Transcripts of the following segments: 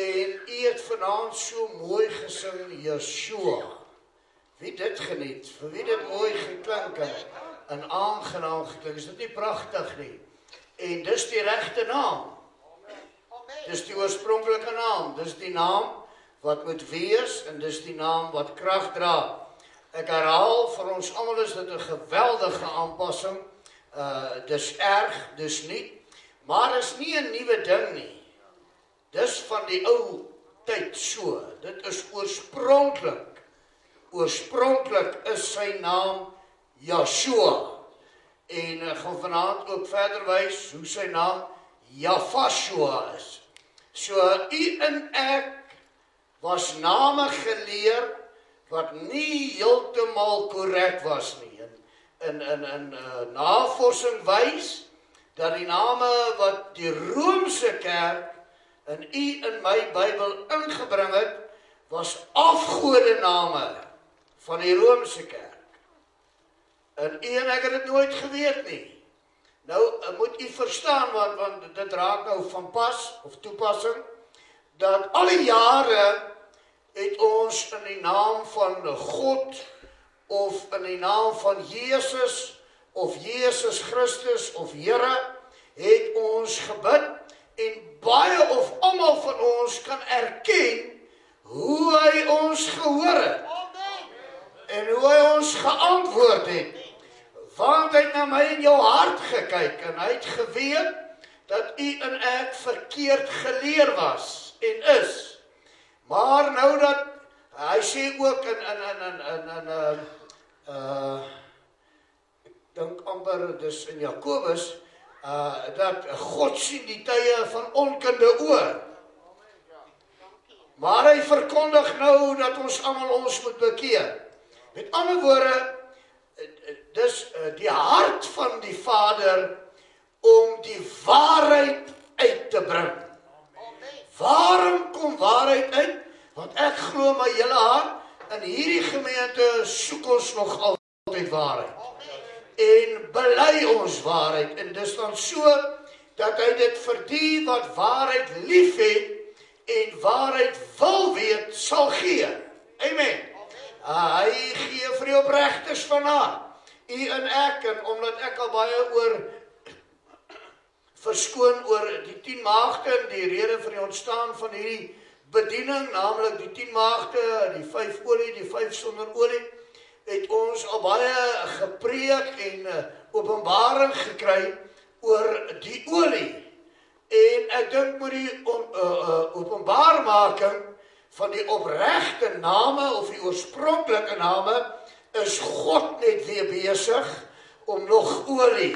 En u het vanaand so mooi gesing, Yeshua. Wie dit geniet, vir wie dit mooi geklink en aangenaam geklink, is dit nie pragtig nie? En dis die regte naam. Dis die oorspronklike naam, dis die naam wat moet wees, en dis die naam wat krag dra. Ek herhaal, vir ons almal is dit 'n geweldige aanpassing, dis erg, dis nie, maar is nie 'n nuwe ding nie. Dis van die ou tyd so, dit is oorspronklik. Oorspronklik is sy naam Yeshua. En ek gaan vanaand ook verder wys hoe sy naam Yafashua is. So u en ek was name geleer wat nie heeltemal korrek was nie. In navorsing wys dat die name wat die Romeinse kerk in u en my Bybel ingebring het, was afgodename van die Romeinse kerk. En u en ek het dit nooit geweet nie. Nou moet u verstaan, want dit raak nou van pas of toepassing, dat al die jare het ons in die naam van God of in die naam van Jezus of Jezus Christus of Here het ons gebid en baie of almal van ons kan erken hoe hy ons gehoor het en hoe hy ons geantwoord het. Want hy het na my in jou hart gekyk en hy het geweet dat u en ek verkeerd geleer was en is. Maar nou dat, hy sê ook ek dink amper dis in Jakobus, dat God sien die tye van onkunde oor. Maar hy verkondig nou dat ons almal ons moet bekeer. Met ander woorde, dis die hart van die Vader om die waarheid uit te bring. Waarom kom waarheid uit? Want ek glo my hele hart, in hierdie gemeente soek ons nog altyd waarheid. En bely ons waarheid, en dis dan so, dat hy dit vir die wat waarheid lief het, en waarheid wil weet, sal gee. Amen. Hy gee vir die opregters van haar. U en ek, en omdat ek al baie verskoon oor die 10 maagde en die rede vir die ontstaan van hierdie bediening, naamlik die 10 maagde, die 5 olie, die 5 sonder olie, het ons al baie gepreek en openbaring gekry oor die olie. En ek dink met die openbaarmaking van die opregte name of die oorspronklike name, is God net weer besig om nog olie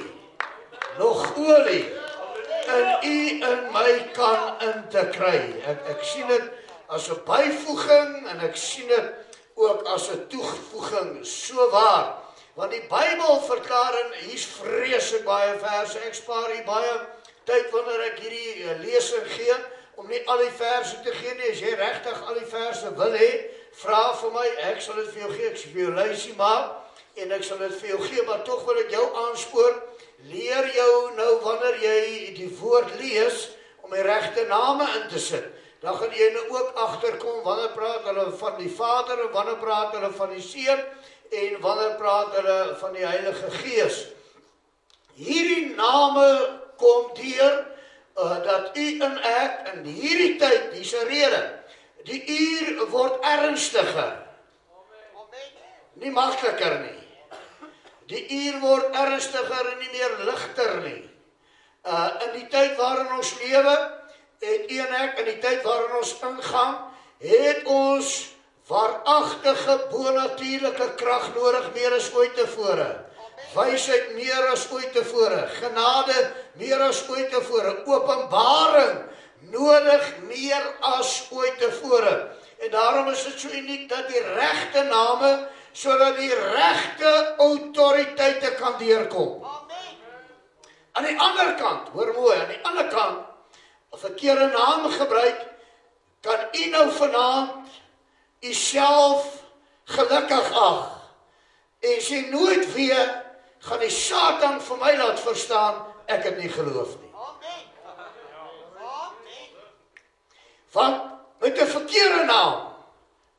in u en my kan in te kry. Ek sien dit as 'n byvoeging en ek sien dit ook as 'n toevoeging, so waar. Want die Bybel verklaar, en hier's vreeslik baie verse, ek spaar hier baie tyd wanneer ek hierdie lesing gee, om nie al die verse te gee nie. As jy regtig al die verse wil hê, vra vir my, ek sal dit vir jou gee, ek sal vir jou lysie maak, en ek sal dit vir jou gee, maar tog wil ek jou aanspoor, leer jou nou wanneer jy die woord lees, om die regte name in te sit. Dan gaan jy nou ook agterkom, wanneer praat hulle van die Vader, en wanneer praat hulle van die Seun, en wanneer praat hulle van die Heilige Gees. Hierdie name kom deur, dat u en ek in hierdie tyd, hier's 'n rede, die uur word ernstiger, nie makliker nie. Die uur word ernstiger en nie meer ligter nie. In die tyd waarin ons lewe, het u en ek, in die tyd waarin ons ingaan, het ons waaragtige bonatuurlike krag nodig, meer as ooit tevore. Wysheid meer as ooit tevore, genade meer as ooit tevore, openbaring nodig meer as ooit tevore. En daarom is dit so uniek dat die regte name, sodat die regte autoriteite kan deurkom. Aan die ander kant, hoor mooi, aan die ander kant, 'n verkeerde naam gebruik, kan u nou vanaand u self gelukkig ag, en sê nooit weer, gaan die Satan vir my laat verstaan, ek het nie geloof nie. Want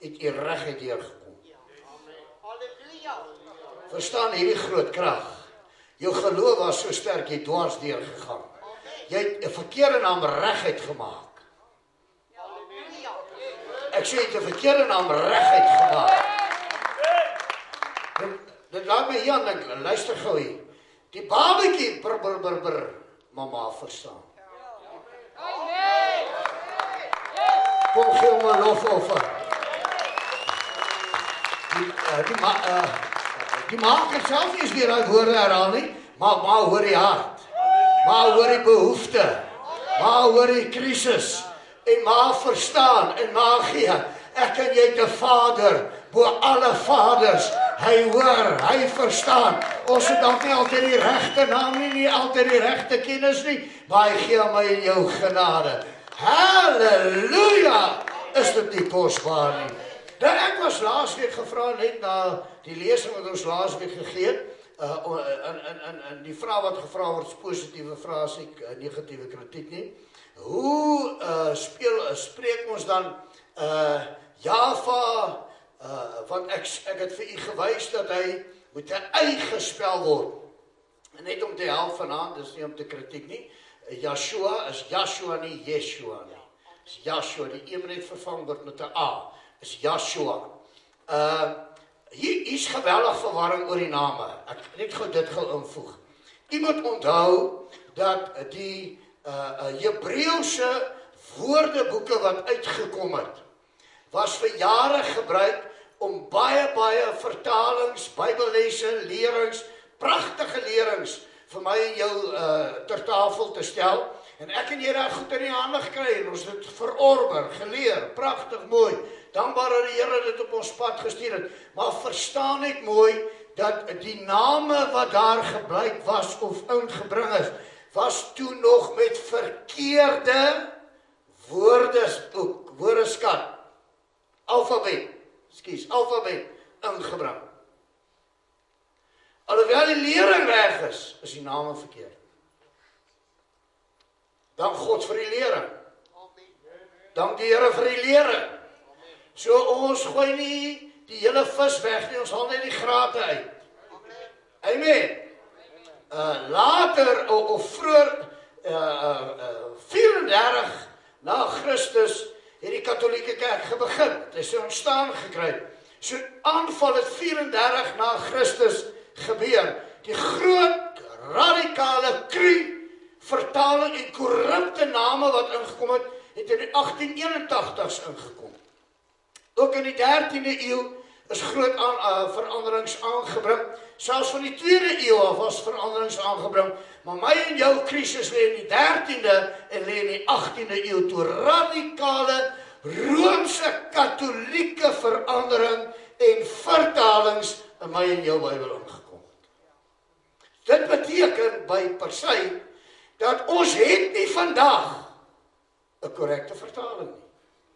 het jy reguit deurgekom. Verstaan hierdie groot krag. Jou geloof was so sterk, jy dwars deurgegaan. Jy het 'n verkeerde naam reguit gemaak. Ek sê jy het 'n verkeerde naam reguit gemaak. Dit laat my hier aan dink, luister gou hier. Die babatjie brr, mama verstaan. Kom gee hom 'n lofoffer. Die maak het self nie eens weer daai woorde herhaal nie, maar hoor die hart. Maar hoor die behoefte. Maar hoor die krisis. En maar verstaan en maar gee. Ek en jy het 'n Vader bo alle vaders. Hy hoor, hy verstaan. Ons het dalk nie altyd die regte naam nie altyd die regte kennis nie, maar hy gee my en jou genade. Halleluja! Is dit nie kosbaar nie? Nou, ek was laasweek gevra net na die lesing wat ons laasweek gegee het. En die vraag wat gevra word is positiewe vrae, is nie negatiewe kritiek nie. Hoe spreek ons dan Java, want ek het vir u gewys dat hy moet 'n y gespel word. En net om te help vanaand, dis nie om te kritiek nie. Yeshua is Joshua nie Yeshua nie. Is Joshua, die een net vervang word met 'n A. Is Joshua. Hier is geweldig verwarring oor die name. Ek net gou dit invoeg. U moet onthou dat die Hebreëse woordeboeke wat uitgekom het, was vir jare gebruik om baie vertalings, Bybellesse, lerings, pragtige lerings vir my en jou ter tafel te stel. En ek en jy daar goed in die hande gekry en ons het verorber, geleer, pragtig mooi. Dankbaar dat die Here dit op ons pad gestuur het. Maar verstaan net mooi dat die name wat daar gebruik was of ingebring is, was toe nog met verkeerde woordeskat, alfabet ingebring. Alhoewel die lering reg is die name verkeerd. Dank God vir die lering. Dank die Here vir die lering. So ons gooi nie die hele vis weg nie, ons haal net die grate uit. Amen. Later of vroeër 34 na Christus het die Katolieke Kerk begin. Het is ontstaan gekry. So aanval het 34 na Christus gebeur. Die groot radikale vertaling en korrupte name wat ingekom het in die 1881s ingekom. Ook in die 13de eeu is groot veranderings aangebring. Selfs van die 2de eeu af was veranderings aangebring. Maar my en jou krisis lê in die 13de en lê in die 18de eeu toe radikale Roomse Katolieke verandering en vertalings in my en jou Bybel ingekom. Dit beteken by per se dat ons het nie vandag 'n korrekte vertaling nie.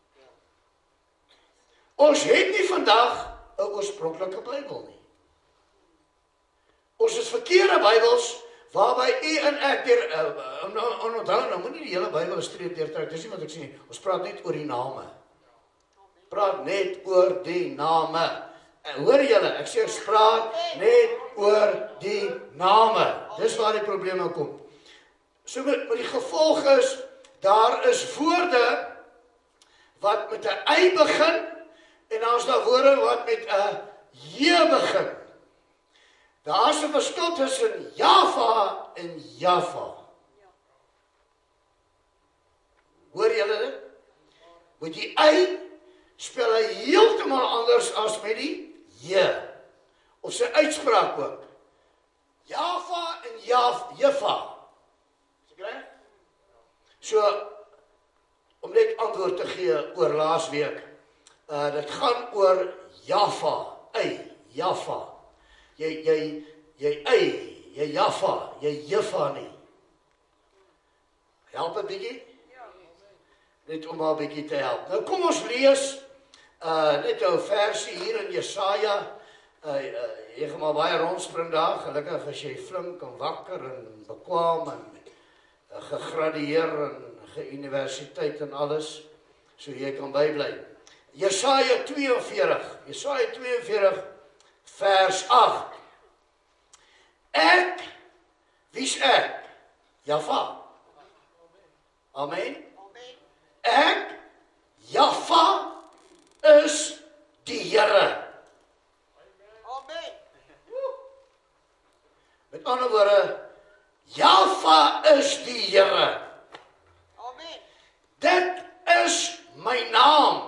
Ons het nie vandag 'n oorspronklike Bybel nie. Ons is verkeerde Bybels waarby u en ek onthou, nou moet nie die hele Bybel 'n streep deurtrek, dis nie wat ek sê nie. Ons praat net oor die name. Praat net oor die name. Hoor julle, ek sê ons praat net oor die name. Dis waar die probleme kom. So met die gevolg is, daar is woorde wat met 'n y begin en dan is daar woorde wat met 'n j begin. Daar is 'n verskil tussen Java en Java. Hoor julle dit? Met die y spel hy heeltemal anders as met die j. Of sy uitspraak ook. Java en Java. So, om net antwoord te gee oor laasweek, dit gaan oor Java, Java. Jy Java, jy Java nie. Help 'n bietjie? Net om maar 'n bietjie te help. Nou kom ons lees net 'n versie hier in Jesaja. Jy gaan maar baie rondspring daar, gelukkig as jy flink en wakker en bekwaam en gegradueer en geuniversiteit en alles, so jy kan bybly. Jesaja 42 vers 8. Ek, wie's ek? Jahwe. Amen. Ek, Jahwe, is die Here. Amen. Met ander woorde, Jahwe is die Here. Amen. Dit is my naam.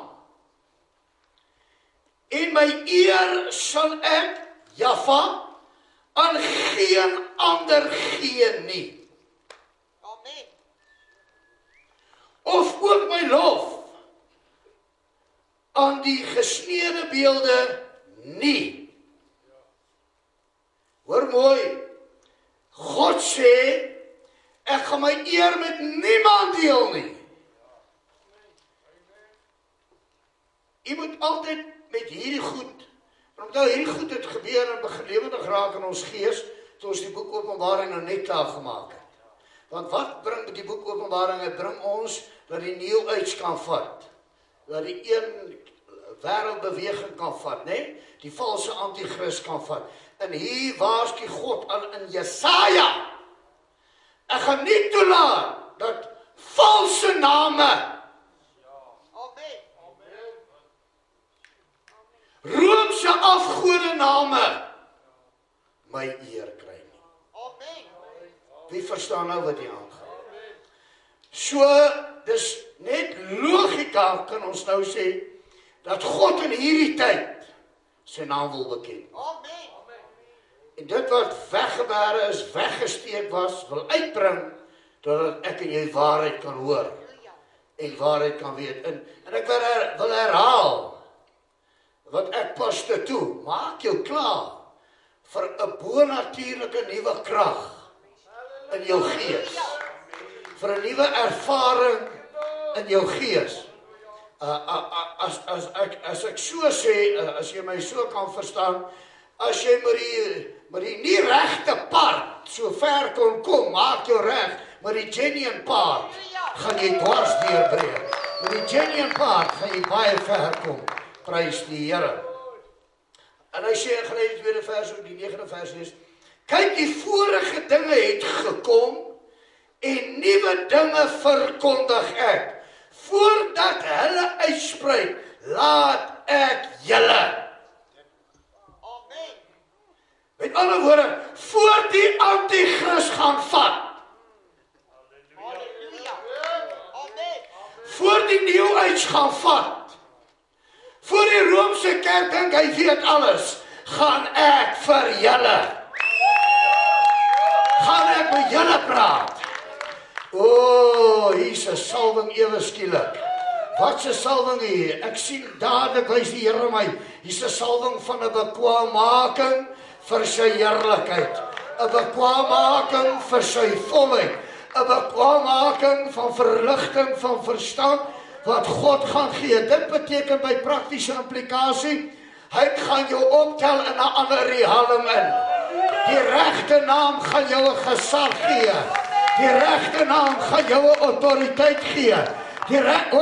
En my eer sal ek, Jahwe, aan geen ander gee nie. Amen. Of ook my lof aan die gesneede beelde nie. Hoor mooi, God sê, ek gaan my eer met niemand deel nie. Jy moet altyd met hierdie goed, en omdat hierdie goed het gebeur en begin lewendig raak in ons gees, toe ons die boek Openbaring nou net klaar gemaak het. Want wat bring die boek Openbaring? Het bring ons dat die New Age kan vat, dat die een wêreldbeweging kan vat, nee? Die valse antichrist kan vat. En hier waarsku God al in Jesaja, ek gaan nie toelaat dat valse name, Amen. Roomse afgode name, my eer kry nie. Amen. Wie verstaan nou wat hier aangaan? So, dis net logika kan ons nou sê, dat God in hierdie tyd sy naam wil bekend. Amen. En dit wat weggebere is, weggesteek was, wil uitbring, dat ek en jy waarheid kan hoor, en waarheid kan weet. En ek wil herhaal, wat ek pas te toe, maak jou klaar, vir 'n bonatuurlike nuwe krag, in jou gees, vir 'n nuwe ervaring, in jou gees. As ek so sê, as jy my so kan verstaan, as jy met die nie regte pad so ver kon kom, maak jou reg, met die genuine pad gaan jy dwars deurbreek. Met die genuine pad gaan jy baie ver kom. Prys die Here. En hy sê in Galasiërs 2 vers, die 9de vers is, kyk, die vorige dinge het gekom en nuwe dinge verkondig ek. Voordat hulle uitspreek, laat ek julle. Amen. Met ander woorde, voor die antichrist gaan vat, Halleluja. Amen. voor die New Age gaan vat, voor die Roomse kerk dink hy weet alles, gaan ek vir julle. Gaan ek met julle praat. O, hier's 'n salwing ewe skielik. Wat 'n salwing hier? Ek sien dadelik wys die Here my. Hier's 'n salwing van 'n bekwaammaking vir sy heerlikheid. 'n Bekwaammaking vir sy volheid. 'n Bekwaammaking van verligting van verstand wat God gaan gee. Dit beteken by praktiese implikasie, hy gaan jou optel in 'n ander realm in. Die regte naam gaan jou 'n gesag gee. Die regte naam gaan jou 'n autoriteit gee. Die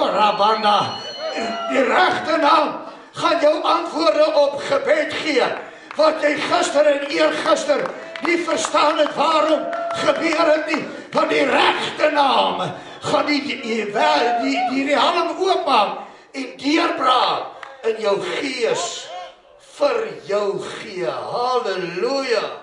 regte naam gaan jou antwoorde op gebed gee. Wat jy gister en eergister nie verstaan het, waarom gebeur het nie? Want die regte naam gaan die realm oopmaak en deurbraak in jou gees vir jou gee. Halleluja.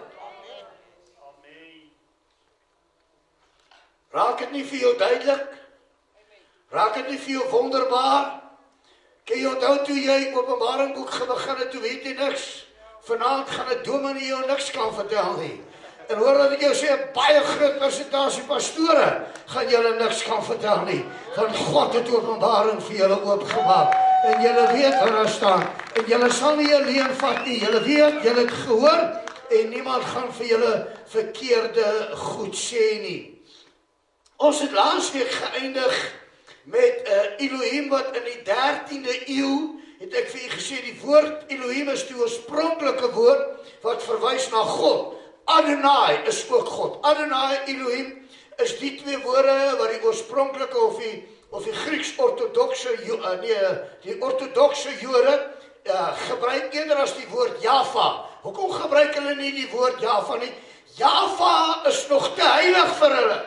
Raak dit nie vir jou duidelik? Raak dit nie vir jou wonderbaar? Kan jy onthou toe jy Openbaring boek begin het, toe weet jy niks. Vanaand gaan 'n dominee jou niks kan vertel nie. En hoor wat ek jou sê, 'n baie groot persentasie pastore gaan julle niks kan vertel nie. Want God het Openbaring vir julle oopgemaak. En julle weet waar daar staan. En julle sal nie alleen vat nie. Julle weet, julle het gehoor en niemand gaan vir julle verkeerde goed sê nie. Ons het laasweek geëindig met Elohim wat in die 13de eeu, het ek vir u gesê, die woord Elohim is die oorspronklike woord wat verwys na God. Adonai is ook God. Adonai, Elohim is die twee woorde wat die oorspronklike of die of die Grieks-ortodokse, die ortodokse Jode gebruik eerder as die woord Java. Hoekom gebruik hulle nie die woord Java nie? Java is nog te heilig vir hulle.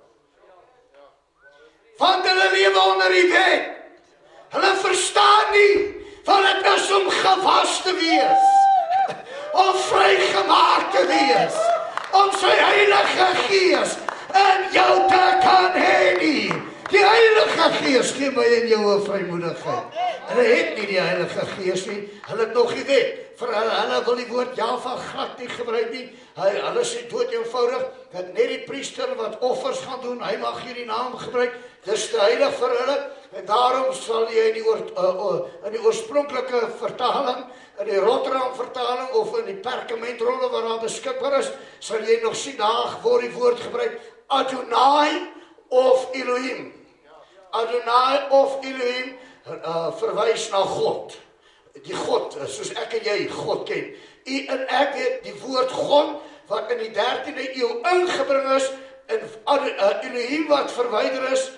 Want hulle lewe onder die wet. Hulle verstaan nie wat dit is om gewas te wees, om vrygemaak te wees, om sy Heilige Gees in jou te kan hê nie. Die Heilige Gees gee my en jou 'n vrymoedigheid. Hulle het nie die Heilige Gees nie, hulle het nog die wet. Vir hulle wil die woord Java glad nie gebruik nie. Hulle sê dood eenvoudig, dat net die priester wat offers gaan doen, hy mag hier die naam gebruik, dis te heilig vir hulle, en daarom sal jy in die oorspronklike vertaling, in die Rotterdam vertaling, of in die perkamentrolle wat daar beskikbaar is, sal jy nog sien, daar word die woord gebruik, Adonai of Elohim. Adonai of Elohim verwys na God. Die God, soos ek en jy God ken. U en ek het die woord God, wat in die 13de eeu ingebring is, en Elohim wat verwyder is,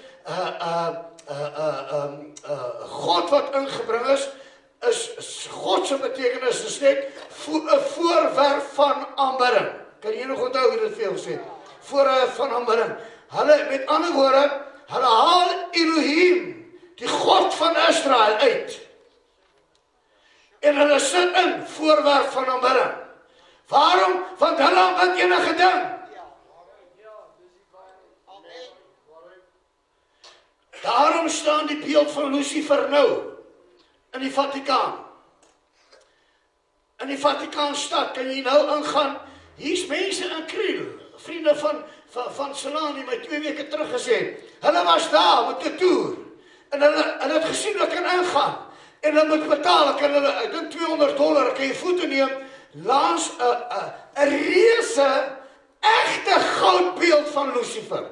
God wat ingebring is God se betekenis is net 'n voorwerp van aanbidding. Kan jy nog onthou hoe dit vir jou sê? Voorwerp van aanbidding. Hulle, met ander woorde, hulle haal Elohim, die God van Israel, uit. En hulle sit in voorwerp van aanbidding. Waarom? Want hulle aanbid enige ding. Daarom staan die beeld van Lucifer nou in die Vatikaan. In die Vatikaanstad kan jy nou ingaan. Hier's mense in Kriel, vriende van Solani my 2 weke terug gesê. Hulle was daar met 'n toer. En hulle het gesien hulle kan ingaan. En hulle moet betaal, ek dink $200, kan jy voete neem langs 'n reuse, egte goudbeeld van Lucifer.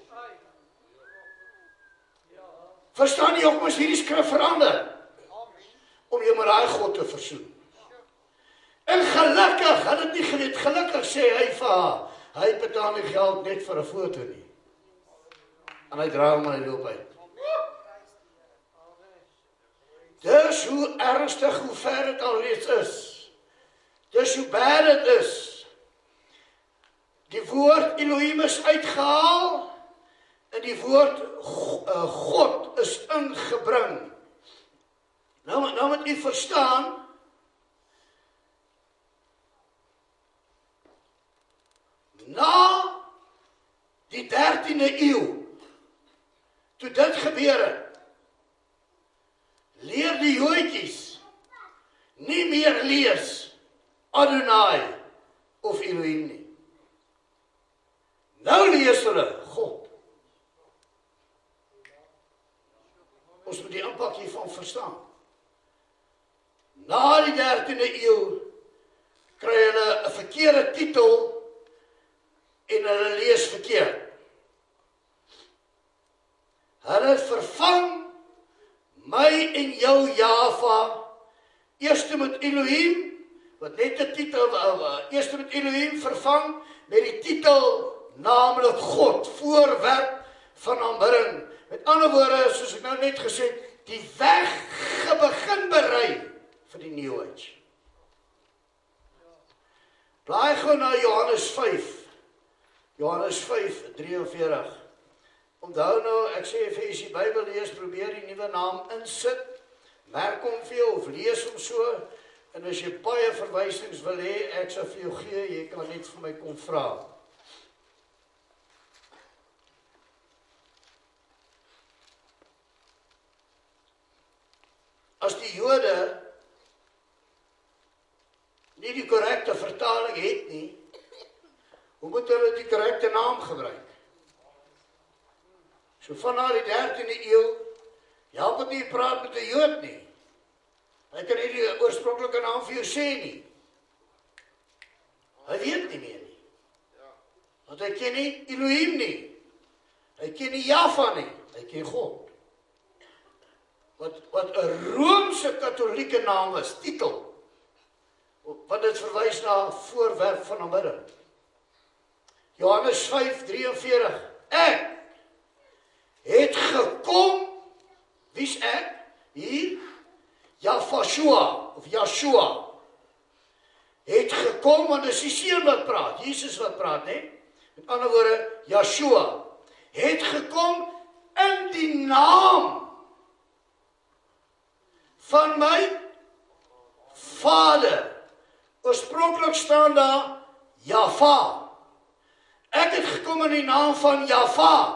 Verstaan jy ook, mos hierdie skrif verander, om jou met daai God te versoen. En gelukkig, hulle het nie geweet, gelukkig sê hy vir haar, hy betaal nie geld net vir 'n foto nie. En hy draai hom en hy loop uit. Dis hoe ernstig, hoe ver het alreeds is. Dis hoe bad het is. Die woord Elohim is uitgehaal, en die woord God is ingebring. Nou moet u verstaan, na die 13de eeu, toe dit gebeur het, leer die Joodjies nie meer lees Adonai of Elohim nie. Nou lees hulle God. Ons moet die impak hiervan verstaan. Na die 13de eeu kry hulle 'n verkeerde titel en hulle lees verkeerd. Hulle het vervang my en jou Java, eerste met Elohim, wat net die titel, eerste met Elohim vervang, met die titel, naamlik God, voorwerp van aanbidding. Met ander woorde, soos ek nou net gesê het, die weg begin berei vir die New Age. Blaai gou na Johannes 5, Johannes 5:43. Onthou nou, ek sê vir as jy die Bybel lees, probeer die nuwe naam insit, merk hom vir jou of lees hom so, en as jy baie verwysings wil hê, ek sal vir jou gee, jy kan net vir my kom vra. As die Jode nie die korrekte vertaling het nie, hoe moet hulle die korrekte naam gebruik? So vanaf die 13de eeu, jy moet nie praat met 'n Jood nie. Hy kan nie die oorspronklike naam vir jou sê nie. Hy weet nie meer nie. Want hy ken nie Elohim nie. Hy ken nie Java nie. Hy ken God. Wat 'n Romeinse katholieke naam is, titel. Wat dit verwys na voorwerp van aanbidding. Johannes 5:43. Ek het gekom gekom, wie's ek? Hier, Yahshua, of Yahshua, het gekom, want dis die seun wat praat, Jesus wat praat, né? Met ander woorde, Yahshua, het gekom in die naam van my Vader. Oorspronklik staan daar Java. Ek het gekom in die naam van Java.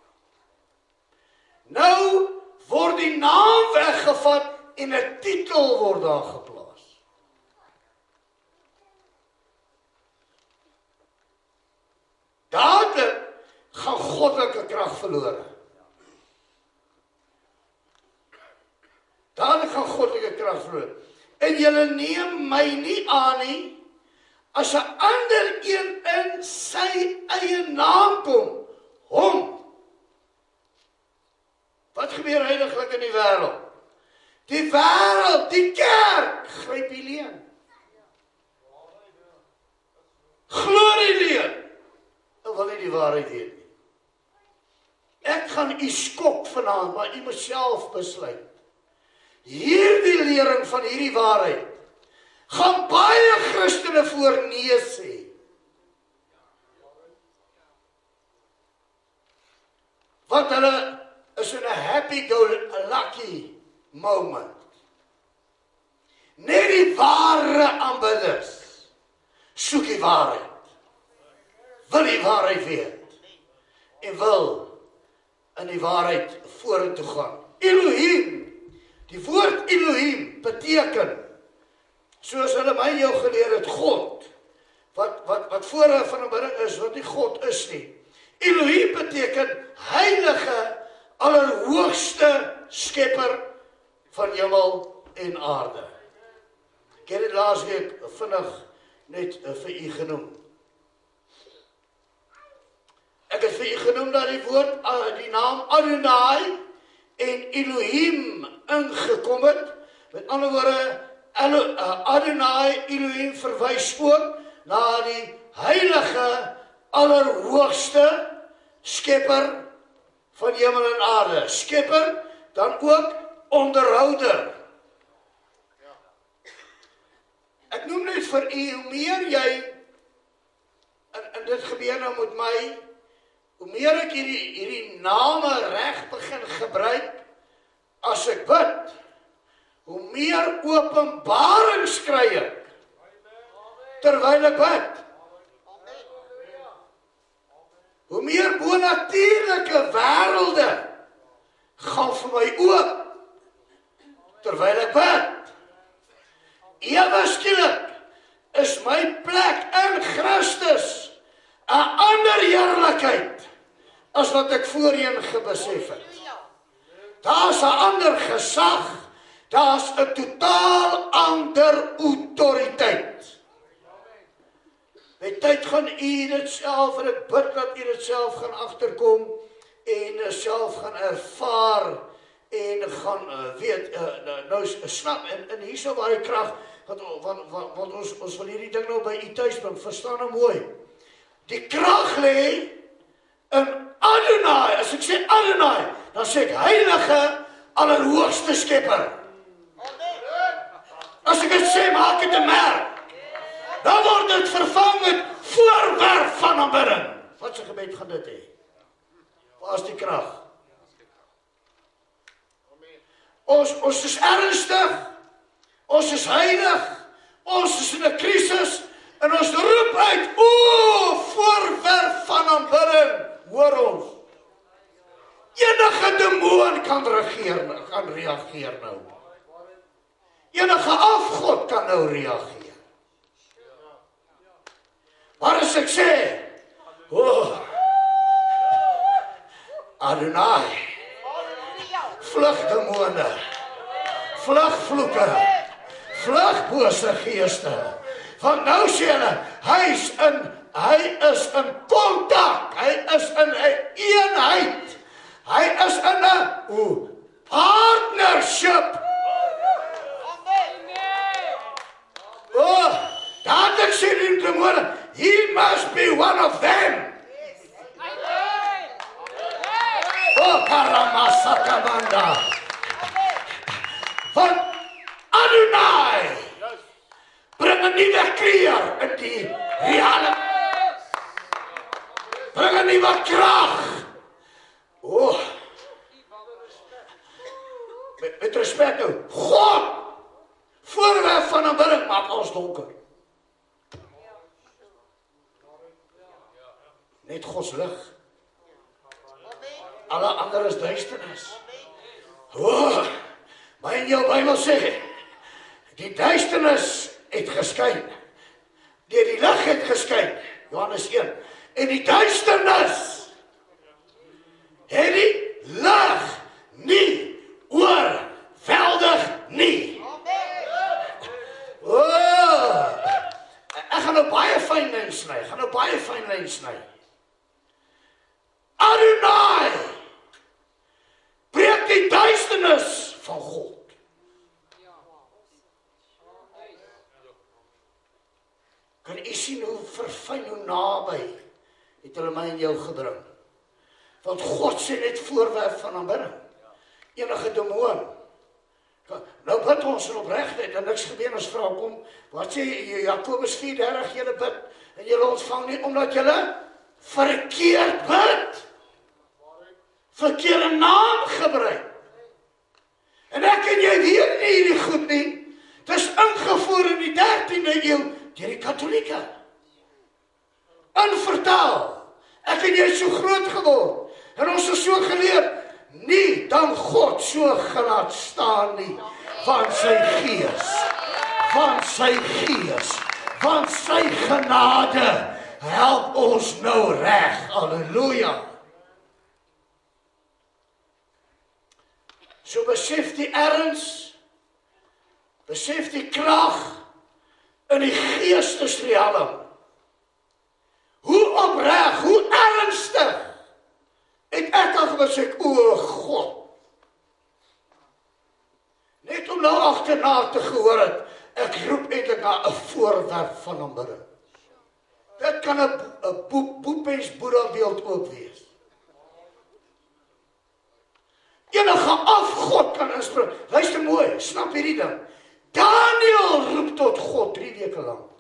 Nou word die naam weggevat en 'n titel word daar geplaas. Dadelik gaan goddelike krag verlore. Dadelik gaan goddelike krag verlore. En julle neem my nie aan nie, as 'n ander een in sy eie naam kom, hom. Wat gebeur heiliglik in die wêreld? Die wêreld, die kerk, gryp die leuen. Glo die leuen, en wil nie die waarheid weet nie. Ek gaan u skok vanaand, maar u moet self besluit. Hierdie lering van hierdie waarheid gaan baie Christene voor nee sê. Want hulle is in 'n happy-go-lucky moment. Net die ware aanbidders soek die waarheid. Wil die waarheid weet. En wil in die waarheid vorentoe gaan. Elohim. Die woord Elohim beteken, soos hulle my jou geleer het, God, wat voor van 'n bidding is, wat nie God is nie. Elohim beteken heilige, allerhoogste skepper van hemel en aarde. Ek het dit laas week vinnig net vir u genoem. Ek het vir u genoem dat die woord, die naam Adonai en Elohim ingekom het. Met ander woorde, Adonai, Elohim verwys ook na die heilige, allerhoogste skepper van hemel en aarde. Skepper, dan ook onderhouder. Ek noem net vir u, hoe meer jy, en dit gebeur nou met my, hoe meer ek hierdie name reg begin gebruik, as ek bid, hoe meer openbarings kry ek, terwyl ek bid. Hoe meer bonatuurlike wêrelde gaan vir my oop, terwyl ek bid. Ewe skielik is my plek in Christus 'n ander heerlikheid as wat ek voorheen gebesef het. Daar's 'n ander gesag, daar's 'n totaal ander autoriteit. Met tyd gaan u dit self, en ek bid dat u dit self gaan agterkom en self gaan ervaar en gaan weet, nou snap, en hierso waar die krag, want ons wil hierdie ding nou by u tuis bring, verstaan nou mooi. Die krag lê in Adonai. As ek sê Adonai, dan sê ek heilige, allerhoogste skepper. As ek dit sê, maak dit 'n merk. Dan word dit vervang met voorwerp van aanbidding. Wat se gebed gaan dit hê? Waar is die krag? Ons is ernstig, ons is heilig, ons is in 'n krisis, en ons roep uit, voorwerp van aanbidding, hoor ons. Enige demoon kan reageer nou. Enige afgod kan nou reageer. Maar as ek sê, Adonai, vlug demone, vlug vloeke, vlug bose geeste. Want nou sê hulle, hy is in kontak, hy is in 'n eenheid, hy is in 'n partnership. Dadelik sê die demone, he must be one of them. Karamasaka. Want Adonai bring 'n nuwe kleur in die reale. Bring 'n nuwe krag. Oh. Met respek nou, God, voorwerp van aanbidding maak ons donker. Net Gods lig. Alle ander is duisternis. Oh, maar in jou Bybel sê, die duisternis het geskyn. Deur die lig het geskyn, Johannes 1. En die duisternis het die lig nie oorweldig nie. Oh, ek gaan nou baie fyn lyn sny. Adonai breek die duisternis van God. Kan u sien hoe verfyn, hoe naby het hulle my en jou gebring? Want God sê net voorwerp van aanbidding. Enige demoon. Nou bid ons in opregtheid en niks gebeur as vra kom. Wat sê Jakobus 4:30, julle bid en julle ontvang nie omdat julle verkeerd bid. Verkeerde naam gebruik. En ek en jy weet nie hierdie goed nie. Dis ingevoer in die 13de eeu deur die Katolieke. Invertaal. Ek en jy het so groot geword. En ons is so geleer. Nie dan God so gelaat staan nie. Van sy gees. Van sy genade. Help ons nou reg. Halleluja. So besef die erns, besef die krag in die geestesrealm. Hoe opreg, hoe ernstig het ek al gesê, o God. Net om nou agterna te gehoor het, ek roep eintlik na 'n voorwerp van aanbidding. Dit kan 'n boepens Boeddha beeld ook wees. Enige afgod kan inspring. Luister mooi, snap hierdie ding. Daniel roep tot God 3 weke lank.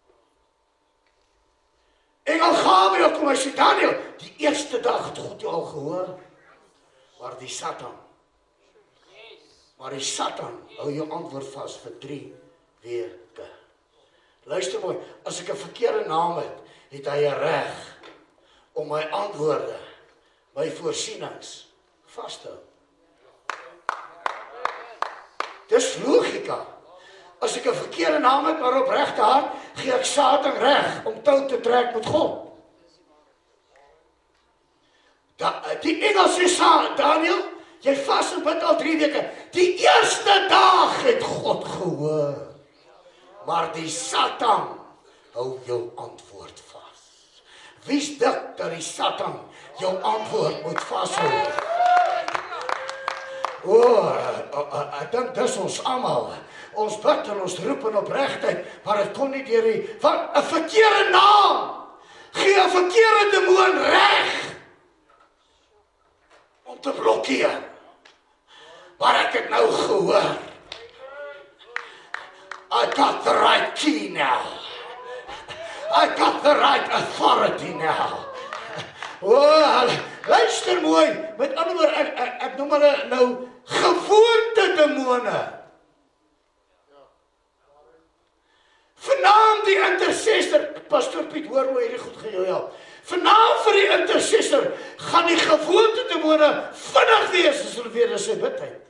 Engel Gabriël kom en sê, Daniel, die eerste dag het God jou al gehoor. Maar die Satan hou jou antwoord vas vir 3 weke. Luister mooi, as ek 'n verkeerde naam het hy 'n reg om my antwoorde, my voorsienings vas te hou. Dis logika. As ek 'n verkeerde naam het, maar opregte hart, gee ek Satan reg om tou te trek met God. Die engel sê, Daniel, jy vas en bid al 3 weke. Die eerste dag het God gehoor. Maar die Satan hou jou antwoord vas. Wie's dit dat die Satan jou antwoord moet vashou? Ek dink dis ons almal. Ons bid en ons roep in opregtheid, maar dit kom nie deur die, want 'n verkeerde naam gee 'n verkeerde demoon reg om te blokkeer. Maar ek het nou gehoor. I got the right key now. I got the right authority now. Luister mooi. Met ander woorde, ek noem hulle nou gewoonte demone. Vanaand die intercessor, Pastor Piet, hoor hoe hierdie goed gaan jou help. Vanaand vir die intercessor gaan die gewoonte demone vinnig wees as hulle weer in sy bidtyd.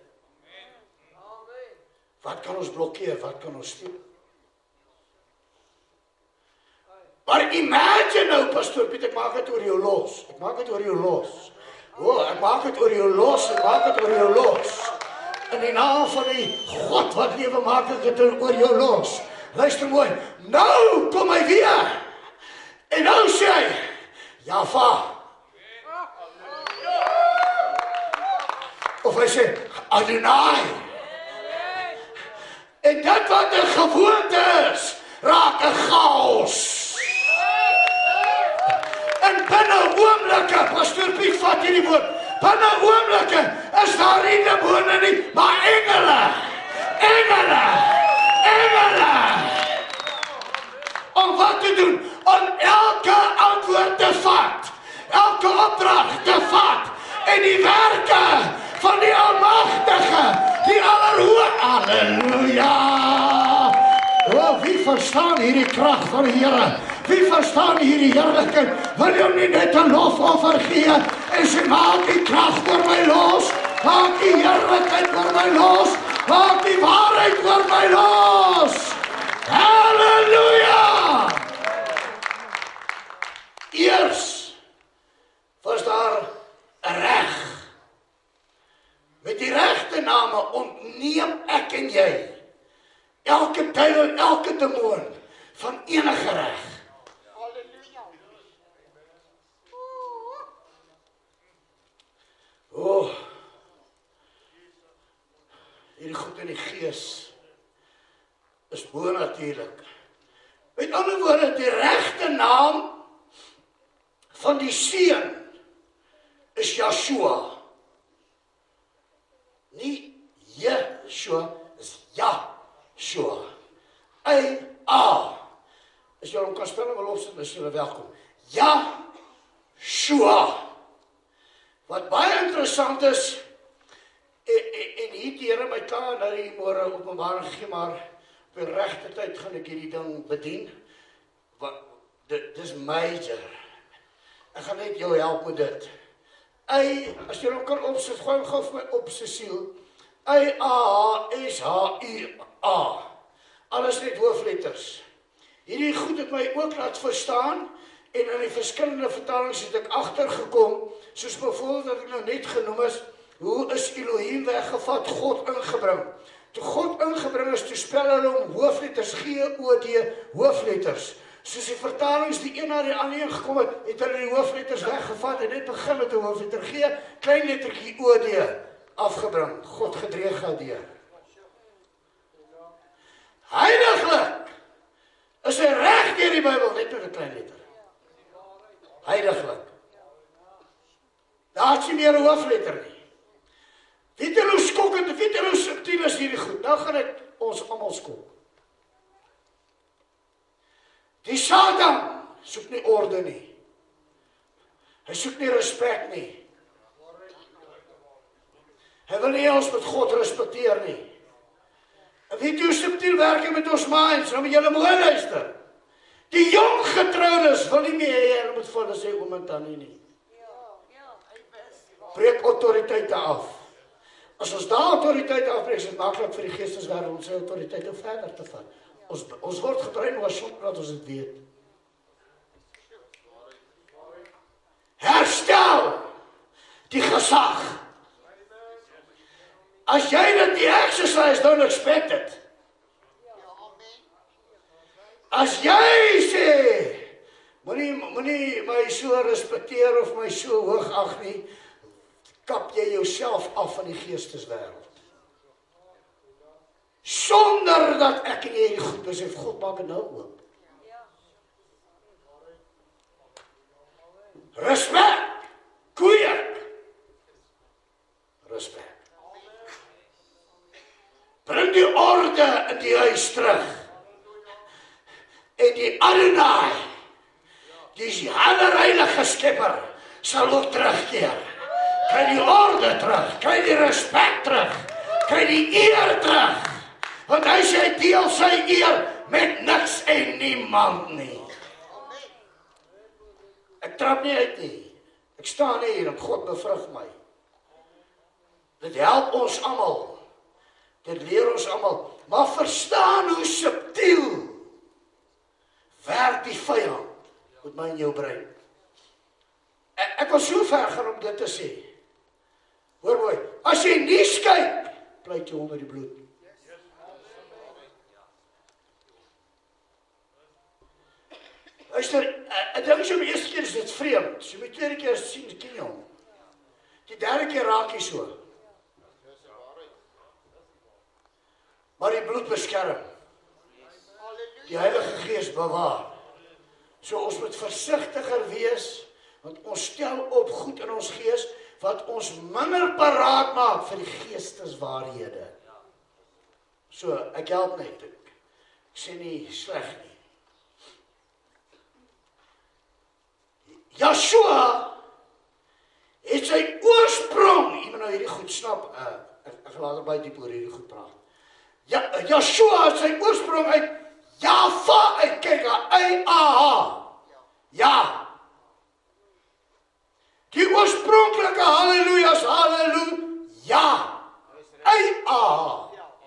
Wat kan ons blokkeer? Wat kan ons steel? Maar imagine nou, Pastor Piet, ek maak dit oor jou los. Ek maak dit oor jou los. Ek maak dit oor jou los. Ek maak dit oor jou los. In die naam van die God wat lewe maak ek dit oor jou los. Luister mooi. Nou kom hy weer. En nou sê hy, Java. Of hy sê, Adonai. En dit wat 'n gewoonte is, raak 'n chaos. En binne oomblikke, Pastor Piet vat hierdie woord, binne oomblikke is daar nie demone nie, maar engele. engele, om wat te doen? Om elke antwoord te vat, elke opdracht te vat, en die werke van die Almagtige, die Allerhoë, halleluja! Oh, wie verstaan hierdie krag van die Here? Wie verstaan hierdie heerlikheid? Wil jy nie net 'n lofoffer gee en sê, maak die krag oor my los, maak die heerlikheid oor my los, maak die waarheid oor my los. Halleluja! Eers was daar 'n reg. Met die regte name ontneem ek en jy elke duiwel, elke demoon van enige reg. Halleluja. Oh, hierdie goed in die gees is bonatuurlik. Met ander woorde, die regte naam van die Seun is Yeshua. Nie Yeshua, is Yahshua. A. As jy hom kan spel en wil opsit, is jy welkom. Yahshua. Wat baie interessant is, en hier die Here my klaar nou die môre openbaring gegee, maar op die regte tyd gaan ek hierdie ding bedien. Dit is major. Ek gaan net jou help met dit. As jy hom kan opsit, gooi hom gou vir my op sy siel. A-S-H-U-A. Alles net hoofletters. Hierdie goed het my ook laat verstaan, en in die verskillende vertalings het ek agtergekom, soos byvoorbeeld wat ek nou net genoem is, hoe is Elohim weggevat, God ingebring. Toe God ingebring is, toe spel hulle om hoofletters, G-O-D, hoofletters. Soos die vertalings die een na die ander een gekom het, het hulle die hoofletters weggevat en net begin met 'n hoofletter G, klein lettertjie O-D, afgebring. God gedreig deur. Heiliglik is 'n reg deur die Bybel, net met 'n klein letter. Heiliglik. Daar is nie meer 'n hoofletter nie. Weet jy hoe skokkend, weet jy hoe subtiel is hierdie goed? Nou gaan ek ons almal skok. Die Satan soek nie orde nie. Hy soek nie respek nie. Hy wil nie ons met God respekteer nie. En weet jy hoe subtiel werk hy met ons minds? Nou moet julle mooi luister. Die jong getroudes wil nie meer hê hulle moet vir hulle sê oom en tannie nie. Breek autoriteite af. As ons daar autoriteite afbreek, is dit maklik vir die geesteswêreld om sy autoriteite verder te vat. Ons word getrein oor sonder dat ons dit weet. Herstel die gesag. As jy dit nie exercise, don't expect it. As jy sê, moenie my so respekteer of my so hoog ag nie, kap jy jouself af van die geesteswêreld. Sonder dat ek en jy die goed besef, God maak dit nou oop. Respek, kweek. Respek. Bring die orde in die huis terug. En die Adonai, die allerheilige skepper, sal ook terugkeer. Kry die orde terug, kry die respek terug, kry die eer terug. Want hy sê hy deel sy eer met niks en niemand nie. Ek trap nie uit nie. Ek staan hier en God bevrug my. Dit help ons almal. Dit leer ons almal. Maar verstaan hoe subtiel werk die vyand met my en jou brein. Ek wil so ver gaan om dit te sê. Hoor mooi, as jy nie kyk, pleit jy onder die bloed. Luister, ek dink so die eerste keer is dit vreemd. So die tweede keer sien ken jy hom. Die derde keer raak jy so. Maar die bloed beskerm. Die Heilige Gees bewaar. So ons moet versigtiger wees, want ons stel op goed in ons gees, wat ons minder paraat maak vir die geesteswaarhede. So, ek help net. Ek sê nie sleg nie. Joshua het sy oorsprong, jy moet nou hierdie goed snap, ek gaan later baie diep oor hierdie goed praat. Joshua het sy oorsprong uit Java uit, kyk, A-H. Ja. Die oorspronklike halleluja's, halleluja. A-H.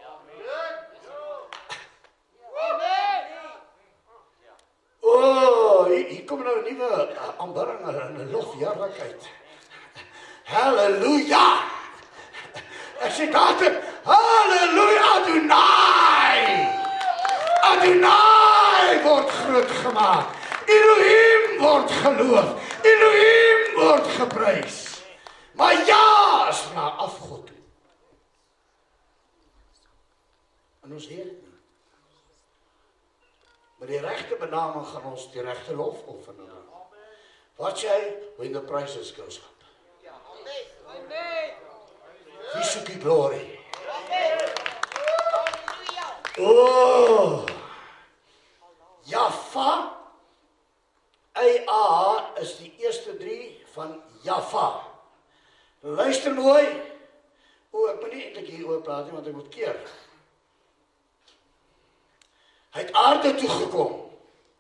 Oh, hier kom nou 'n nuwe aanbidding en 'n lofheerlikheid. Halleluja! Ek sê daardie, halleluja, Adonai! Adonai word groot gemaak. Elohim word geloof. Elohim word geprys. Maar ja, is na afgod toe. En ons weet dit nie. Maar die regte benaming gaan ons die regte lof offer nou. Wat sê, when the praises goes up. Wie soek die glory? Oh, Java, A is die eerste 3 van Java. Luister mooi. Ek moet nie eintlik hier oor praat nie, want ek moet keer. Hy het aarde toe gekom.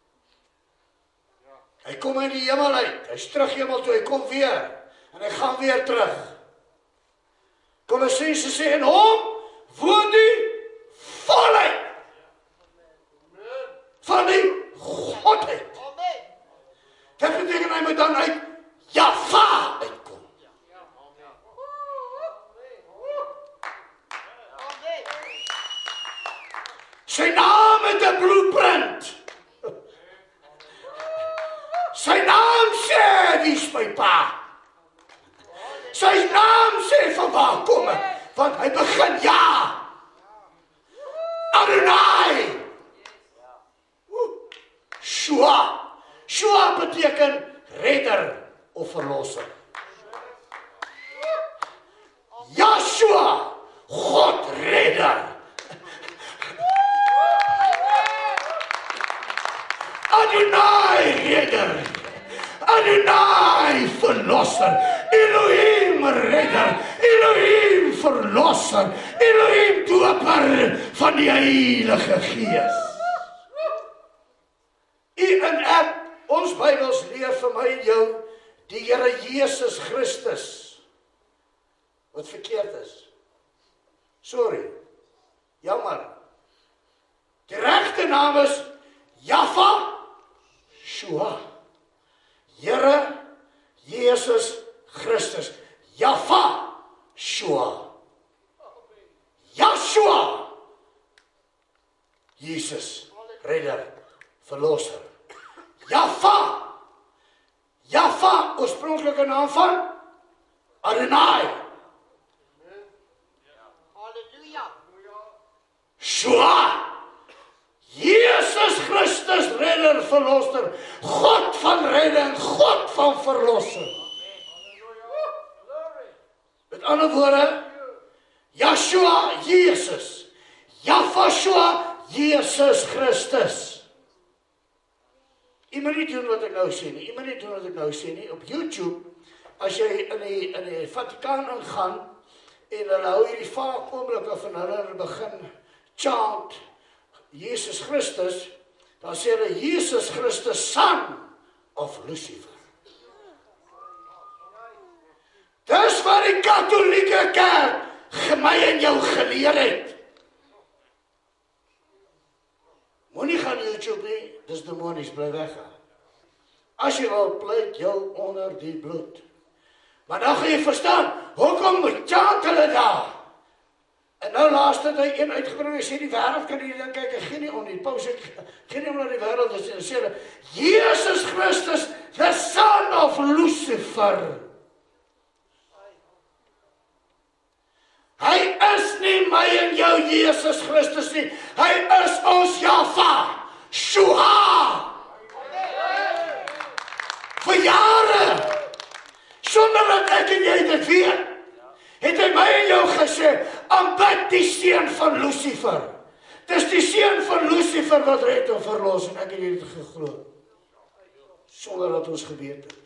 Hy kom in die hemel uit. Hy is terug hemel toe, hy kom weer. En hy gaan weer terug. Kolossense sê in hom woon die volheid van die Godheid. Dit beteken hy moet dan uit Java uitkom. Sy naam het 'n blueprint. Sy naam sê wie is my pa. Sy naam sê van waar kom hy, want hy begin ja. Adonai. Shua. Shua beteken redder of verlosser. Joshua, God redder. Adonai redder. Adonai verlosser. Elohim redder. Elohim verlosser. Elohim doper van die Heilige Gees. U en ek, ons Bybels leer vir my en jou die Here Jesus Christus. Wat verkeerd is. Sorry. Jammer. Die regte naam is Java Shua. Here Jesus Christus. Java Shua. Joshua. Jesus redder, verlosser. Java. Java, oorspronklike naam van Adonai. Halleluja. Shua. Jesus Christus, redder, verlosser. God van redding, God van verlossing. Met ander woorde, Joshua, Jesus. Java, Jesus Christus. Jy moet nie doen wat ek nou sê nie. Jy moet nie doen wat ek nou sê nie. Op YouTube, as jy in die Vatikaan ingaan, en hulle hou hierdie vaak oomblikke van hulle begin chant Jesus Christus, dan sê hulle Jesus Christus, son of Lucifer. Dis wat die katholieke kerk my en jou geleer het. Moenie gaan YouTube nie, dis demonies, bly weg. As jy wil, pleit jou onder die bloed. Maar dan gaan jy verstaan, hoekom chant hulle daar? En nou laatst het hy een uitgebring, hy sê die wêreld kan nie dan kyk, ek gee nie om nie, Paulus sê, gee nie om na die wêreld, en sê hulle, Jesus Christus, the son of Lucifer. Hy is nie my en jou Jesus Christus nie, hy is ons Java, Shua. Vir jare, sonder dat ek en jy dit weet, het hy my en jou gesê, aanbid die seun van Lucifer. Dis die seun van Lucifer wat red en verlos en ek het dit geglo. Sonder dat ons geweet het.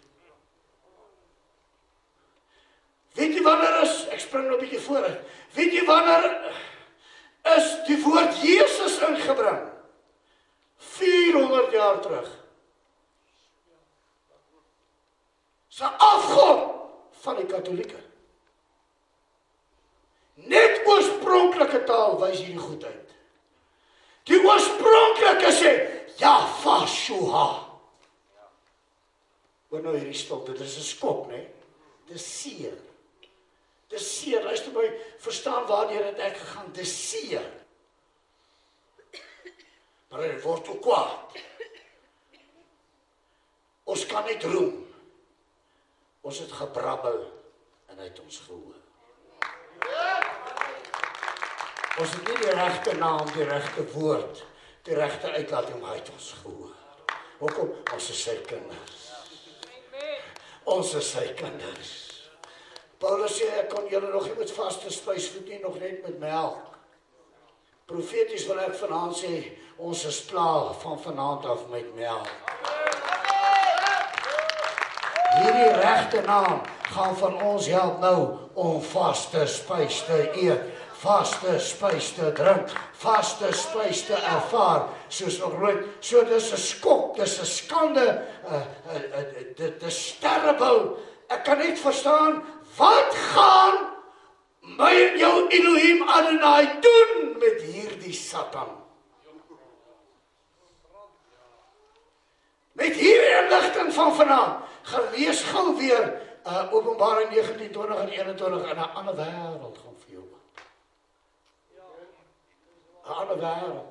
Weet jy wanneer is, ek spring nog 'n bietjie vooruit. Weet jy wanneer is die woord Jesus ingebring? 400 jaar terug. Dis 'n afgod van die Katolieke. Net oorspronklike taal wys hierdie goed uit. Die oorspronklike sê, Yahweh. Hoor nou hierdie stilte, dit is 'n skok, né? Dis seer. Dis seer, luister my, verstaan waardeur het ek gegaan, dis seer. Maar dit word ook kwaad. Ons kan net roem. Ons het gebrabbel en hy het ons gehoor. Ons het nie die regte naam, die regte woord, die regte uitlating, maar hy het ons gehoor. Hoekom? Ons is sy kinders. Ons is sy kinders. Paulus sê, ek kon julle nog nie met vaste spys voed nie, nog net met melk. Profeties wil ek vanaand sê, ons is klaar van vanaand af met melk. Hierdie regte naam gaan van ons help nou om vaste spys te eet, vaste spys te drink, vaste spys te ervaar, soos nog nooit. So dis 'n skok, dis 'n skande, dit is terrible. Ek kan net verstaan, wat gaan my en jou Elohim Adonai doen met hierdie Satan? Met hierdie inligting van vanaand, gaan lees gou weer Openbaring 19, 20 en 21 in 'n ander wêreld gaan vir jou. 'n Ander wêreld.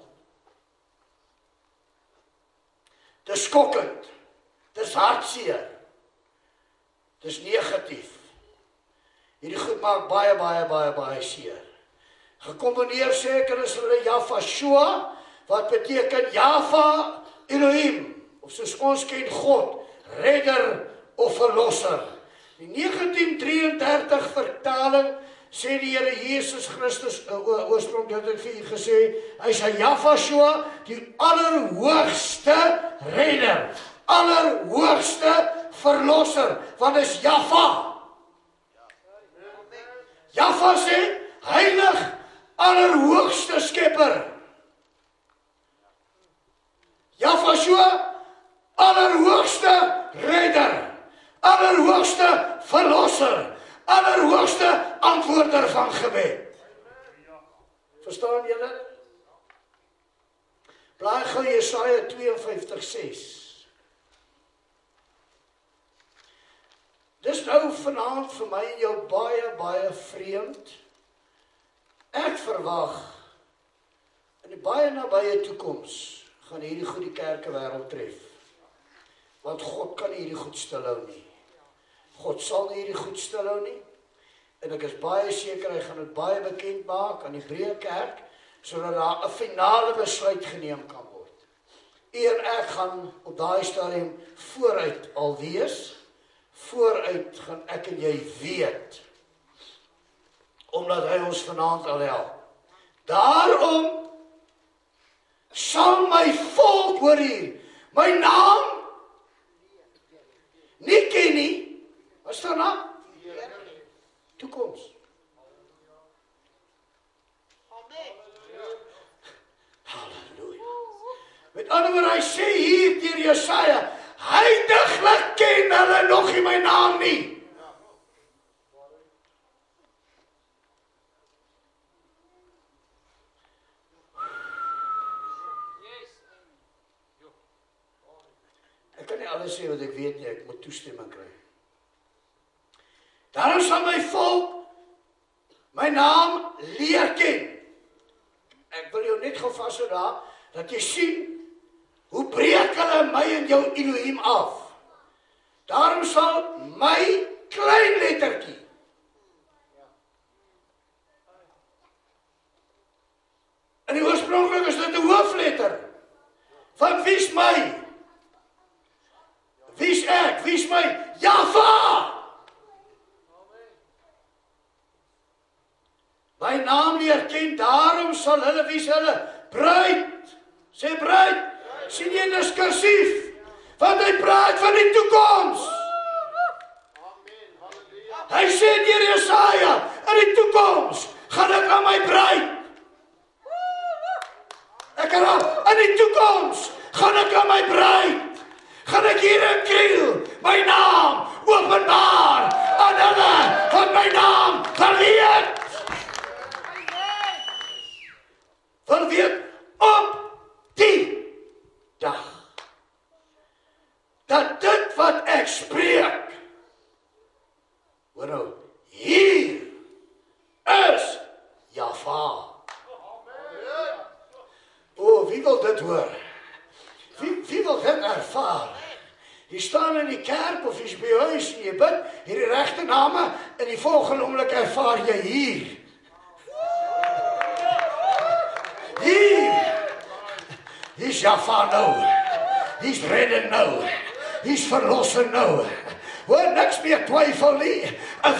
Dis skokkend. Dis hartseer. Dis negatief. Hierdie goed maak baie seer. Gekombineer seker is hulle Yahweh, wat beteken Java Elohim, of soos ons ken God, redder of verlosser. Die 1933 vertaling sê die Here Jesus Christus, oorspronklik het ek vir u gesê, hy is Yahweh, die allerhoogste redder, allerhoogste verlosser, want is Jahweh. Jahweh sê, heilig, allerhoogste skepper. Yahweh, allerhoogste redder, allerhoogste verlosser, allerhoogste antwoorder van gebed. Verstaan julle? Blaai gou Jesaja 52:6. Dis nou vanaand vir my en jou baie vreemd. Ek verwag in die baie nabye toekoms gaan hierdie goed die kerke wêreld tref. Want God kan nie hierdie goed stilhou nie. God sal nie hierdie goed stilhou nie. En ek is baie seker hy gaan dit baie bekend maak aan die Hebreë kerk, sodat daar 'n finale besluit geneem kan word. U en ek gaan op daai stadium vooruit al wees. Vooruit gaan ek en jy weet, omdat hy ons vanaand al help. Daarom sal my volk, hoor hier, my naam nie ken nie. Wat staan daar? Toekoms. Amen. Halleluja. Met ander woorde, hy sê hier deur Jesaja, heiliglik ken hulle nog nie my naam nie. Ek kan nie alles sê wat ek weet nie, ek moet toestemming kry. Daarom sal my volk my naam leer ken. Ek wil jou net gou vashou daar, dat jy sien, hoe breek hulle my en jou Elohim af. Daarom sal my klein lettertjie in die oorspronklik is dit 'n hoofletter. Want wie's my? Wie's ek? Wie's my? Jahweh! My naam leer Here ken, daarom sal hulle, wie is hulle? Bruid. Sê bruid. Sien jy diskursief? Want hy praat van die toekoms. Hy sê deur Jesaja, in die toekoms gaan ek aan my bruid. Ek herhaal, in die toekoms gaan ek aan my bruid. Gaan ek hier in Kriel my naam openbaar aan hulle wat my naam gaan weet. Van weet op die dag dat dit wat ek spreek, hoor nou, hier is Java. O, wie wil dit hoor? Wie wil dit ervaar? Jy staan in die kerk of jy is by jou huis en jy bid hierdie regte name en die volgende oomblik ervaar jy hier. Hier's Java nou. Hier's redding nou. Hier's verlossing nou. Hoor, niks meer twyfel nie. 'n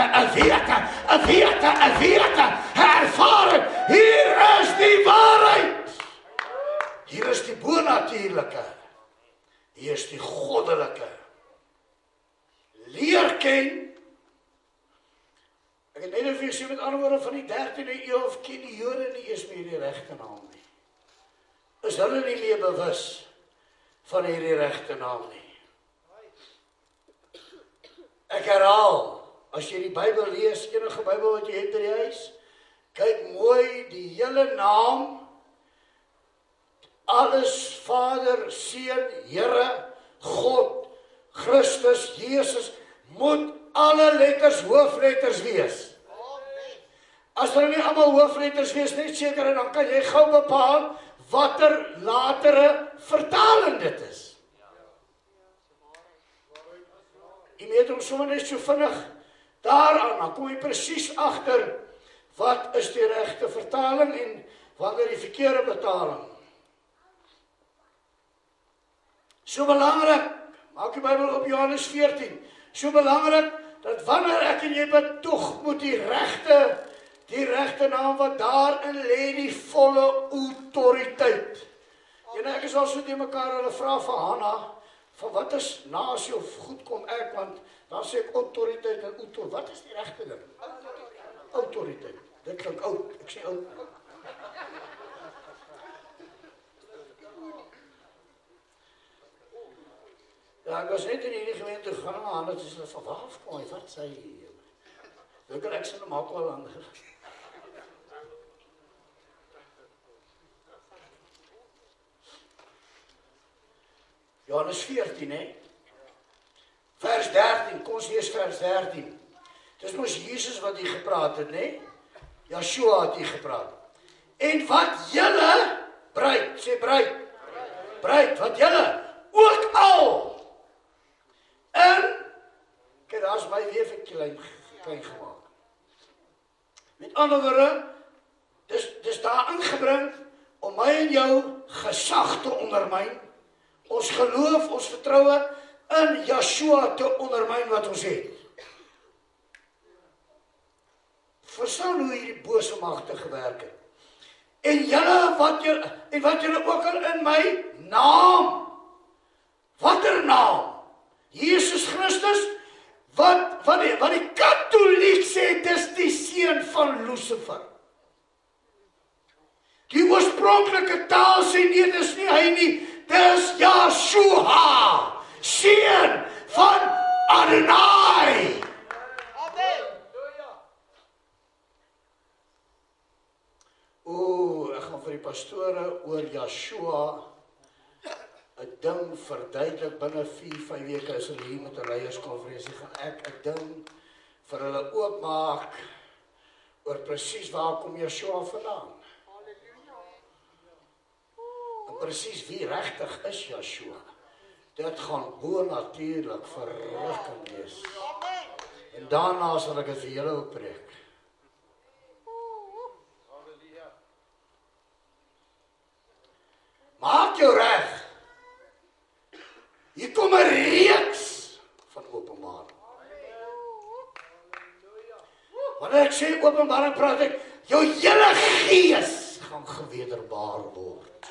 wete, ervaring. Hier is die waarheid. Hier is die bonatuurlike. Hier is die goddelike. Leer ken. Ek het net vir julle met ander woorde van die 13de eeu of ken die Jode nie eens meer die regte naam nie. Is hulle nie meer bewus van hierdie regte naam nie. Ek herhaal, as jy die Bybel lees, enige Bybel wat jy het by die huis, kyk mooi die hele naam, alles Vader, Seun, Here, God, Christus, Jesus, moet alle letters hoofletters wees. As hulle nie allemaal hoofletters wees, net seker, en dan kan jy gou bepaal watter latere vertaling dit is. Jy meet ons sommer net so vinnig daaraan, dan kom jy presies agter wat is die regte vertaling en wanneer die verkeerde betaling. So belangrik, maak die Bybel op Johannes 14, so belangrik, dat wanneer ek en jy betoeg moet die regte naam wat daarin lê die volle autoriteit. En ek is al so die mekaar, hulle vra vir Hanna, van wat is nasie of goed kom ek, want dan sê ek autoriteit en autoriteit. Wat is die regte ding? Autoriteit. Dit klink oud, ek sê oud. Ja, ek was net in hierdie gemeente gaan, maar dit is van waar kom hy, wat sê hy? Dink ek sê maak wel ander. Johannes 14, hè? Vers 13, kom ons lees vers 13. Dis mos Jesus wat hier gepraat het, né? Yeshua het hier gepraat. En wat julle, bruid, sê bruid, bruid, wat julle ook al kyk, daar is my weer vir klein gemaak. Met ander woorde, dis daar ingebring om my en jou gesag te ondermyn, ons geloof, ons vertroue in Yeshua te ondermyn wat ons het. Verstaan hoe hierdie bose magte gewerk het. En wat julle ook al in my naam, watter naam? Jesus Christus, wat die katholiek sê, dis die seun van Lucifer. Die oorspronklike taal sê nie, dis nie hy nie, dis Yeshua, seun van Adonai. Amen. Ek gaan vir die pastore oor Yeshua 'n ding verduidelik binne 4-5 weke as hulle hier met 'n leierskonferensie gaan ek 'n ding vir hulle oopmaak oor presies waar kom Yeshua vandaan. En presies wie regtig is Yeshua. Dit gaan bonatuurlik verrukking wees. En daarna sal ek dit vir julle oppreek. Maak jou reg. Hier kom 'n reeks van Openbaring. Wanneer ek sê Openbaring, praat ek Jou hele gees gaan gewederbaar word.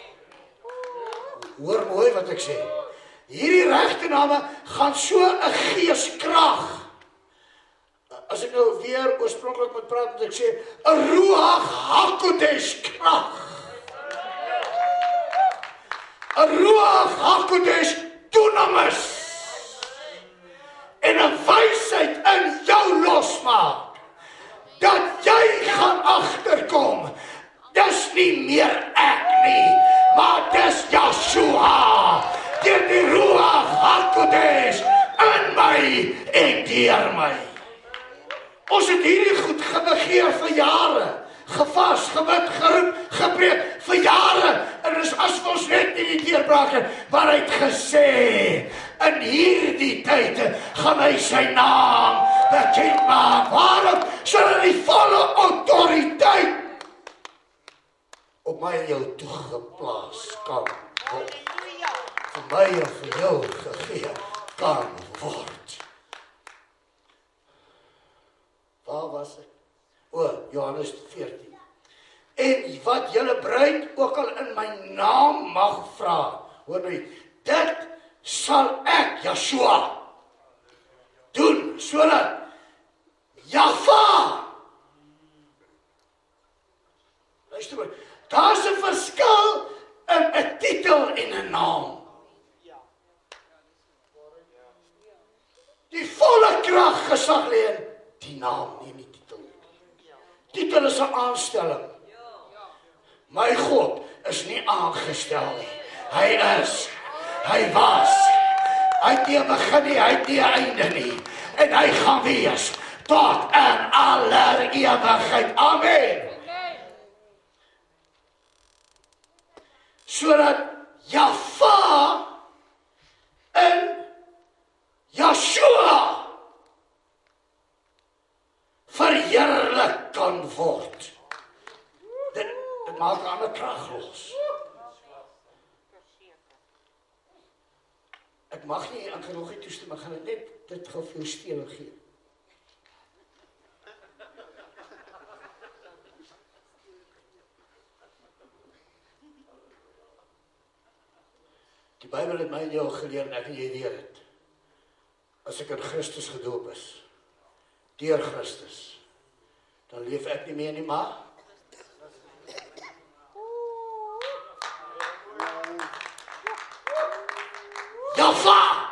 Hoor mooi wat ek sê. Hierdie regtename gaan so 'n geeskrag. As ek nou weer oorspronklik moet praat, moet ek sê 'n Ruach HaKodesh krag. 'n Ruach HaKodesh dunamis. En 'n wysheid in jou losmaak. Dat jy gaan agterkom. Dis nie meer ek nie, maar dis Yeshua. Deur die Ruach HaKodesh in my en deur my. Ons het hierdie goed gebegeer vir jare. Gevas, gebid, geroep, gepreek vir jare. En dis as ons net nie die deurbraak het, maar hy het gesê, in hierdie tyd gaan hy sy naam bekend maak. Waarom? Sodat die volle autoriteit op my en jou toegeplaas kan word. Vir my en vir jou gegee kan word. Waar was ek? Johannes 14. En wat julle bruid ook al in my naam mag vra, hoor nou, dit sal ek, Yeshua, doen, sodat Jahwe, luister maar, daar is 'n verskil in 'n titel en 'n naam. Die volle krag gesag lê in die naam, nie die titel. Titel is 'n aanstelling. My God is nie aangestel nie. Hy is, hy was, hy het nie 'n begin nie, hy het nie 'n einde nie. En hy gaan wees tot in aller ewigheid. Amen. Sodat Jahwe in Yeshua verheerlik kan word. Dit maak 'n ander krag los. Ek mag nie aan genoeg toestem, maar gaan net dit gou vir jou steel gee. Die Bybel het my en jou geleer, en ek en jy weet het. As ek in Christus gedoop is, deur Christus, dan leef ek nie meer nie, maar Jahwe,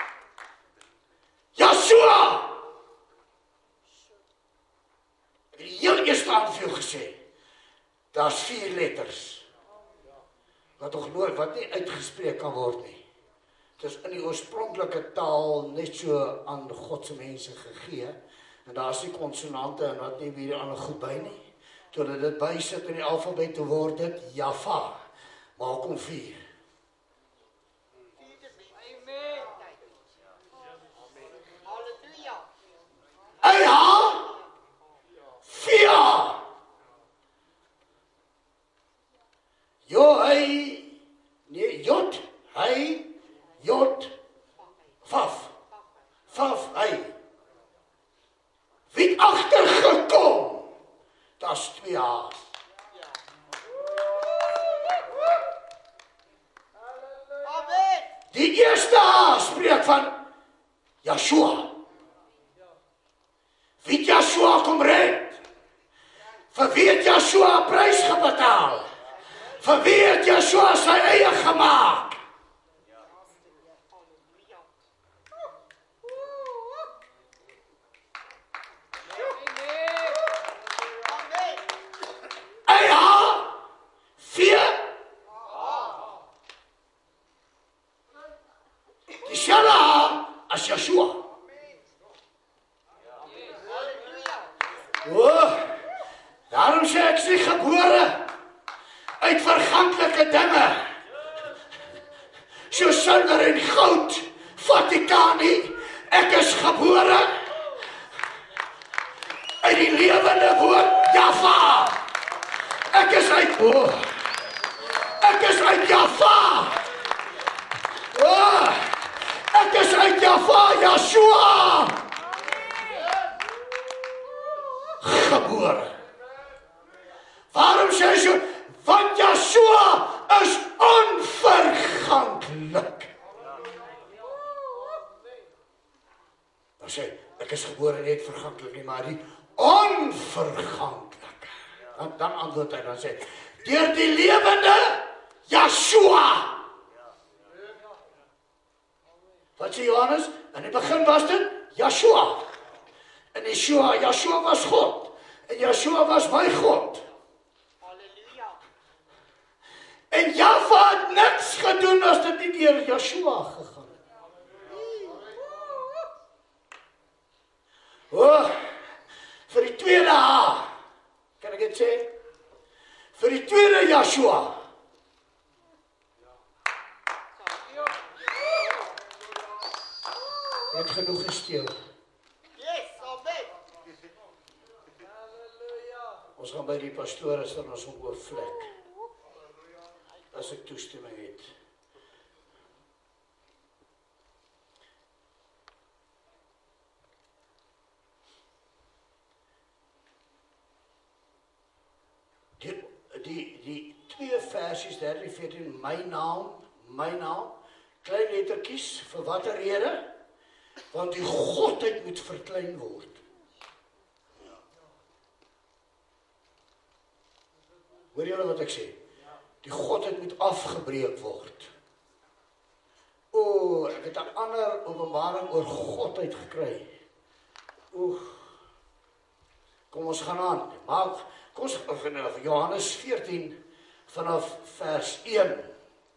Yeshua. Ek het die heel eerste aan vir jou gesê, daar's 4 letters, wat nie uitgespreek kan word nie. Dit is in die oorspronklike taal net so aan God se mense gegee, en daar is nie konsonante en wat nie weer aan 'n goed by nie. Totdat dit bysit in die alfabet te word dit Jahwe, maar kom 4. Wie het agtergekom? Daar's 2 H's. Die eerste H spreek van Yeshua. Wie het Yeshua kom red? Vir wie het Yeshua prys gebetaal? Vir wie het Yeshua sy eie gemaak? As Yeshua. Daarom sê ek nie gebore uit verganklike dinge, so silwer en goud, Vatikaan nie. Ek is gebore uit die lewende woord Jahwe. Ek is uit Jahwe. Ek is uit Jahwe, Yeshua, gebore. ek is gebore net verganklik nie, maar die onverganklik. Dan antwoord hy, dan sê, deur die lewende Yeshua. Wat sê Johannes? In die begin was dit Yeshua. En Yeshua was God. En Yeshua was my God. Halleluja. En Java het niks gedoen as dit nie deur Yeshua gegaan het. Vir die tweede H, kan ek dit sê? Vir die tweede Yeshua. Het genoeg gesteel. Yes, amen. Ons gaan by die pastoor as ons hom oorvlek. As ek toestemming het. Die twee versies 13, 14, my naam, klein lettertjies, vir watter rede? Want die godheid moet verklein word. Hoor julle wat ek sê? Die godheid moet afgebreek word. Ek het 'n ander openbaring oor godheid gekry. Kom ons gaan aan. Maar kom ons begin af Johannes 14 vanaf vers 1.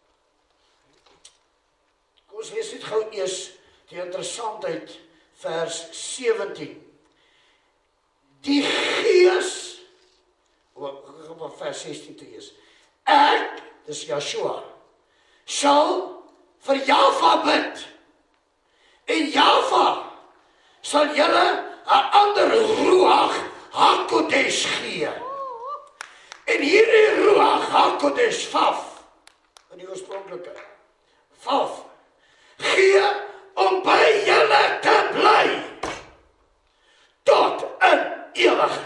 Kom ons lees dit gou eers die interessantheid vers 17. Die Gees, op vers 16 te lees. Ek, dis Yeshua, sal vir Java bid. En Java sal julle 'n ander Ruach HaKodesh gee. En hierdie Ruach HaKodesh, Vaf, in die oorspronklike, Vaf, gee om by julle te bly, tot in ewigheid.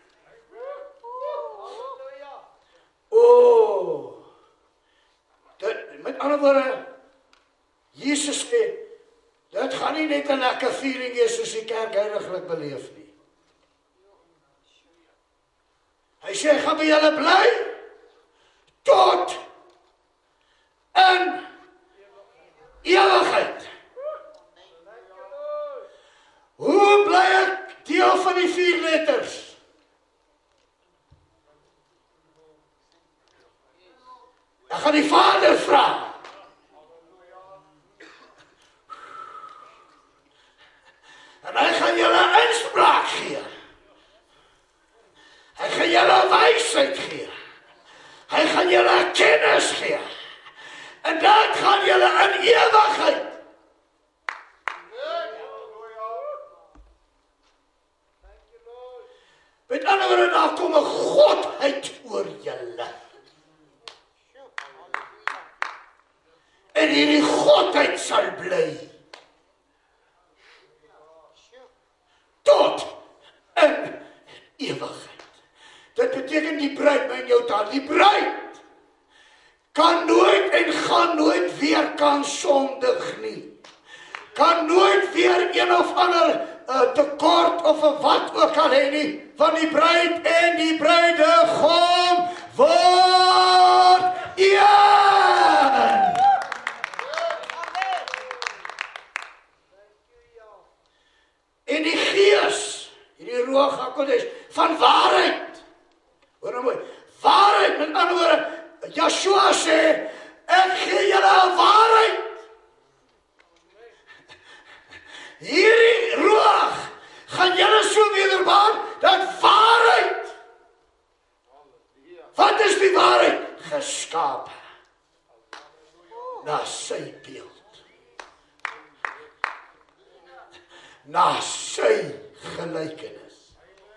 Met ander woorde, Jesus sê, dit gaan nie net 'n lekker feeling wees soos die kerk heiliglik beleef nie. Hy sê, hy gaan by julle bly, tot in ewigheid. Hoe bly ek deel van die 4 letters? Ek gaan die Vader vra. En hy gaan julle inspraak gee. Hy gaan julle wysheid gee. Hy gaan julle kennis gee. En dit gaan julle in ewigheid. Met ander woorde, daar kom 'n godheid oor julle. En hierdie godheid sal bly. Tot in ewigheid. Dit beteken die bruid, my en jou taal, die bruid kan nooit en gaan nooit weer kan sondig nie. Kan nooit weer een of ander tekort of wat ook al hê nie, van die bruid en die bruidegom word een. En die Gees, hierdie Ruach HaKodesh, van waarheid. Hoor nou mooi, waarheid, met ander woorde, Yeshua sê, ek gee julle 'n waarheid. Hierdie Ruach gaan julle so wederbaar, dat waarheid. Wat is die waarheid? Geskaap na sy beeld. Na sy gelykenis.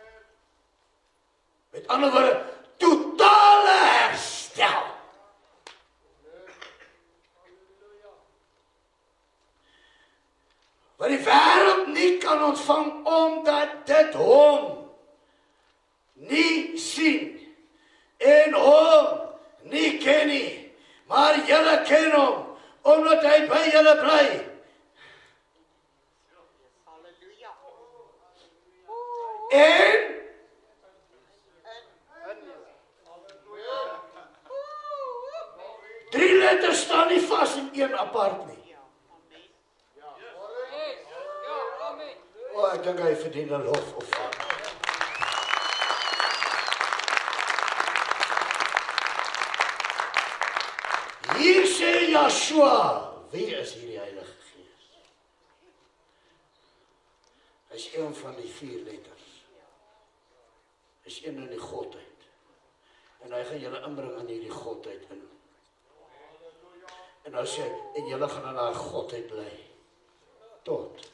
Met ander woorde, totale herstel. Wat die wêreld nie kan ontvang, omdat dit hom nie sien en hom nie ken nie. Maar julle ken hom, omdat hy by julle bly. en 3 letters staan nie vas in een apart nie. Ek dink hy verdien 'n lof of wat. Hier sê Joshua, wie is hier die Heilige Gees? Hy is een van die 4 letters. Hy is een in die Godheid. En hy gaan julle inbring in hierdie Godheid in. En nou sê hy, en julle gaan in daai Godheid bly. Tot.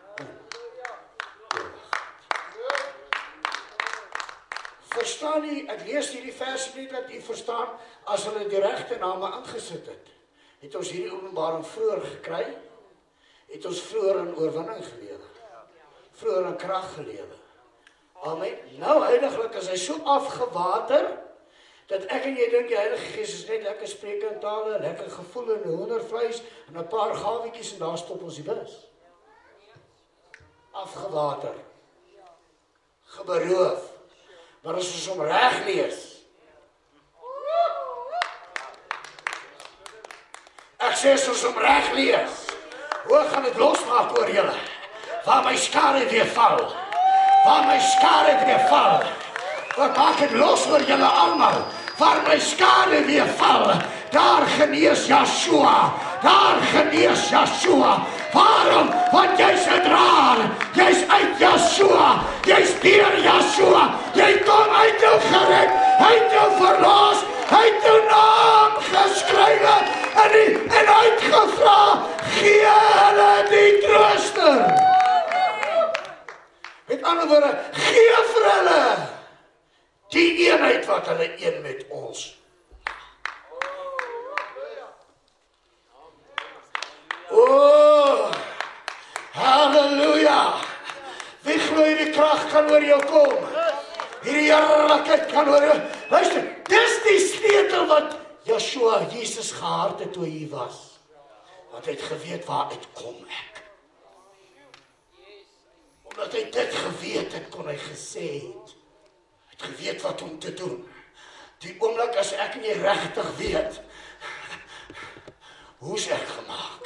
Verstaan nie, ek lees hierdie vers nie dat u verstaan, as hulle die regte name aangesit het. Het ons hierdie openbaring vroeër gekry, het ons vroeër in oorwinning gelewe, vroeër in krag gelewe. Amen. Nou heiliglik is hy so afgewater, dat ek en jy dink die Heilige Gees is net lekker spreek in tale, lekker gevoel in hoendervleis, en 'n paar gawietjies en daar stop ons die bus. Afgewater. Geberoof. Maar as ons hom reg lees. Ek sê as ons hom reg lees. Hoe gaan dit losmaak oor julle? Waar my skare weer val. Waar my skare weer val. Wat maak dit los oor julle almal? Waar my skare weer val. Daar genees Joshua. Daar genees Joshua. Waarom? Want jy's 'n draer. Jy's uit Joshua. Jy's deur Joshua. Jy kom uit jou gered. Uit jou verlos. Uit jou naam geskrywe. En uitgevra. Gee hulle die trooster. Met ander woorde, gee vir hulle die eenheid wat hulle een met ons. Oh, halleluja. Wie glo die krag kan oor jou kom? Hierdie heerlikheid kan oor jou. Luister, dis die sleutel wat Joshua Jesus gehad het toe hy was. Want hy het geweet waar uitkom ek. Omdat hy dit geweet het, kon hy gesê het. Hy het geweet wat om te doen. Die oomblik as ek nie regtig weet, hoe is ek gemaak?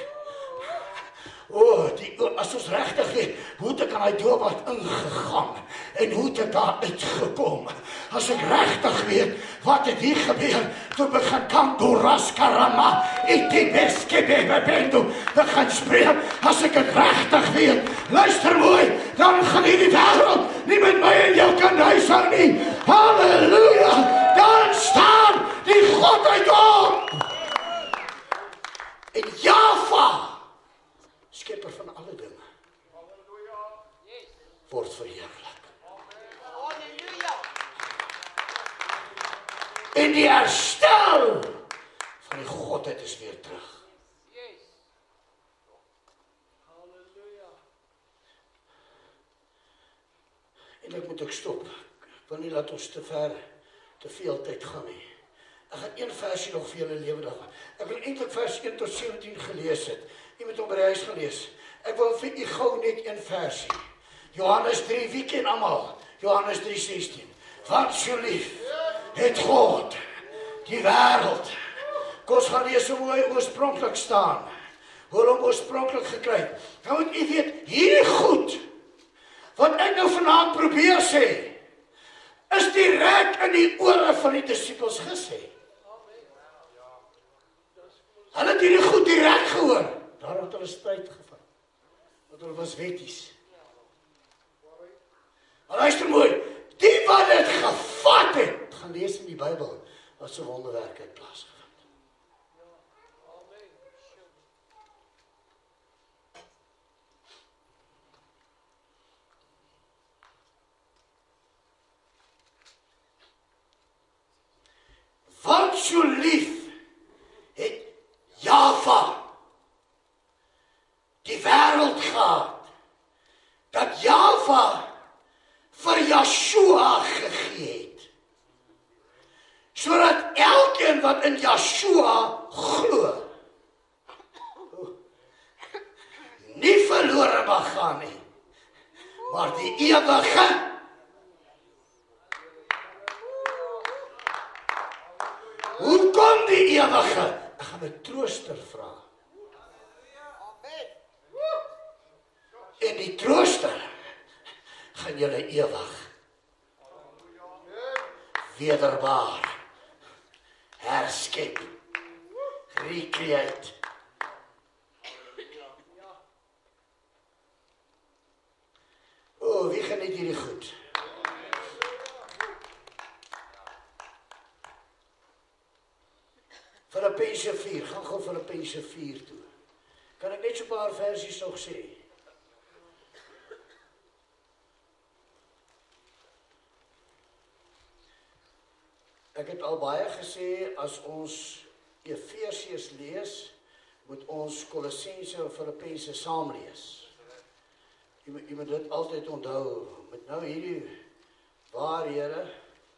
As ons regtig weet, hoe het ek aan die doopbad ingegaan en hoe het ek daar uitgekom? As ek regtig weet, wat het hier gebeur, toe begin Kandoras Karama, Itibeskebebebendo, begin spreek, as ek het regtig weet, luister mooi, dan gaan hierdie wêreld nie met my en jou kan huishou nie. Halleluja, dan staan die Godheid op. En Java, skepper van alle dinge, word verheerlik. En die herstel van die Godheid is weer terug. En ek stop. Ek wil nie laat ons te veel tyd gaan nie. Ek gaan een versie nog vir julle lewe dag. Ek wil eintlik vers 1 tot 17 gelees het. Jy moet hom by die huis gelees. Ek wil vir u gou net een versie. Johannes 3, wie ken almal? Johannes 3:16. Want so lief het God die wêreld. Kom ons gaan lees hoe hy oorspronklik staan. Hoe hom oorspronklik gekry het. Nou moet u weet, hierdie goed wat ek nou vanaand probeer sê, is direk in die ore van die disippels gesê. Hulle het hierdie goed direk gehoor. Daar het hulle stryd gevat. Want hulle was wetties. Maar luister mooi, die wat het gevat het, gaan lees in die Bybel, wat so wonderwerk het plaasgevind. Want so lief het Java die wêreld gehad, dat Java vir Joshua gegee het, sodat elkeen wat in Joshua glo, nie verlore mag gaan nie, maar die ewige Hoe kom die ewige? Ek gaan 'n trooster vra. Amen. En die trooster gaan julle ewig wederbaar herskep, recreate. O, wie geniet hierdie goed? Filippense 4, gaan gou Filippense 4 toe. Kan ek net so 'n paar versies nog sê? Ek het al baie gesê, as ons Efesiërs lees, moet ons Kolossense en Filippense saam lees. Jy moet dit altyd onthou, met nou hierdie waarhede,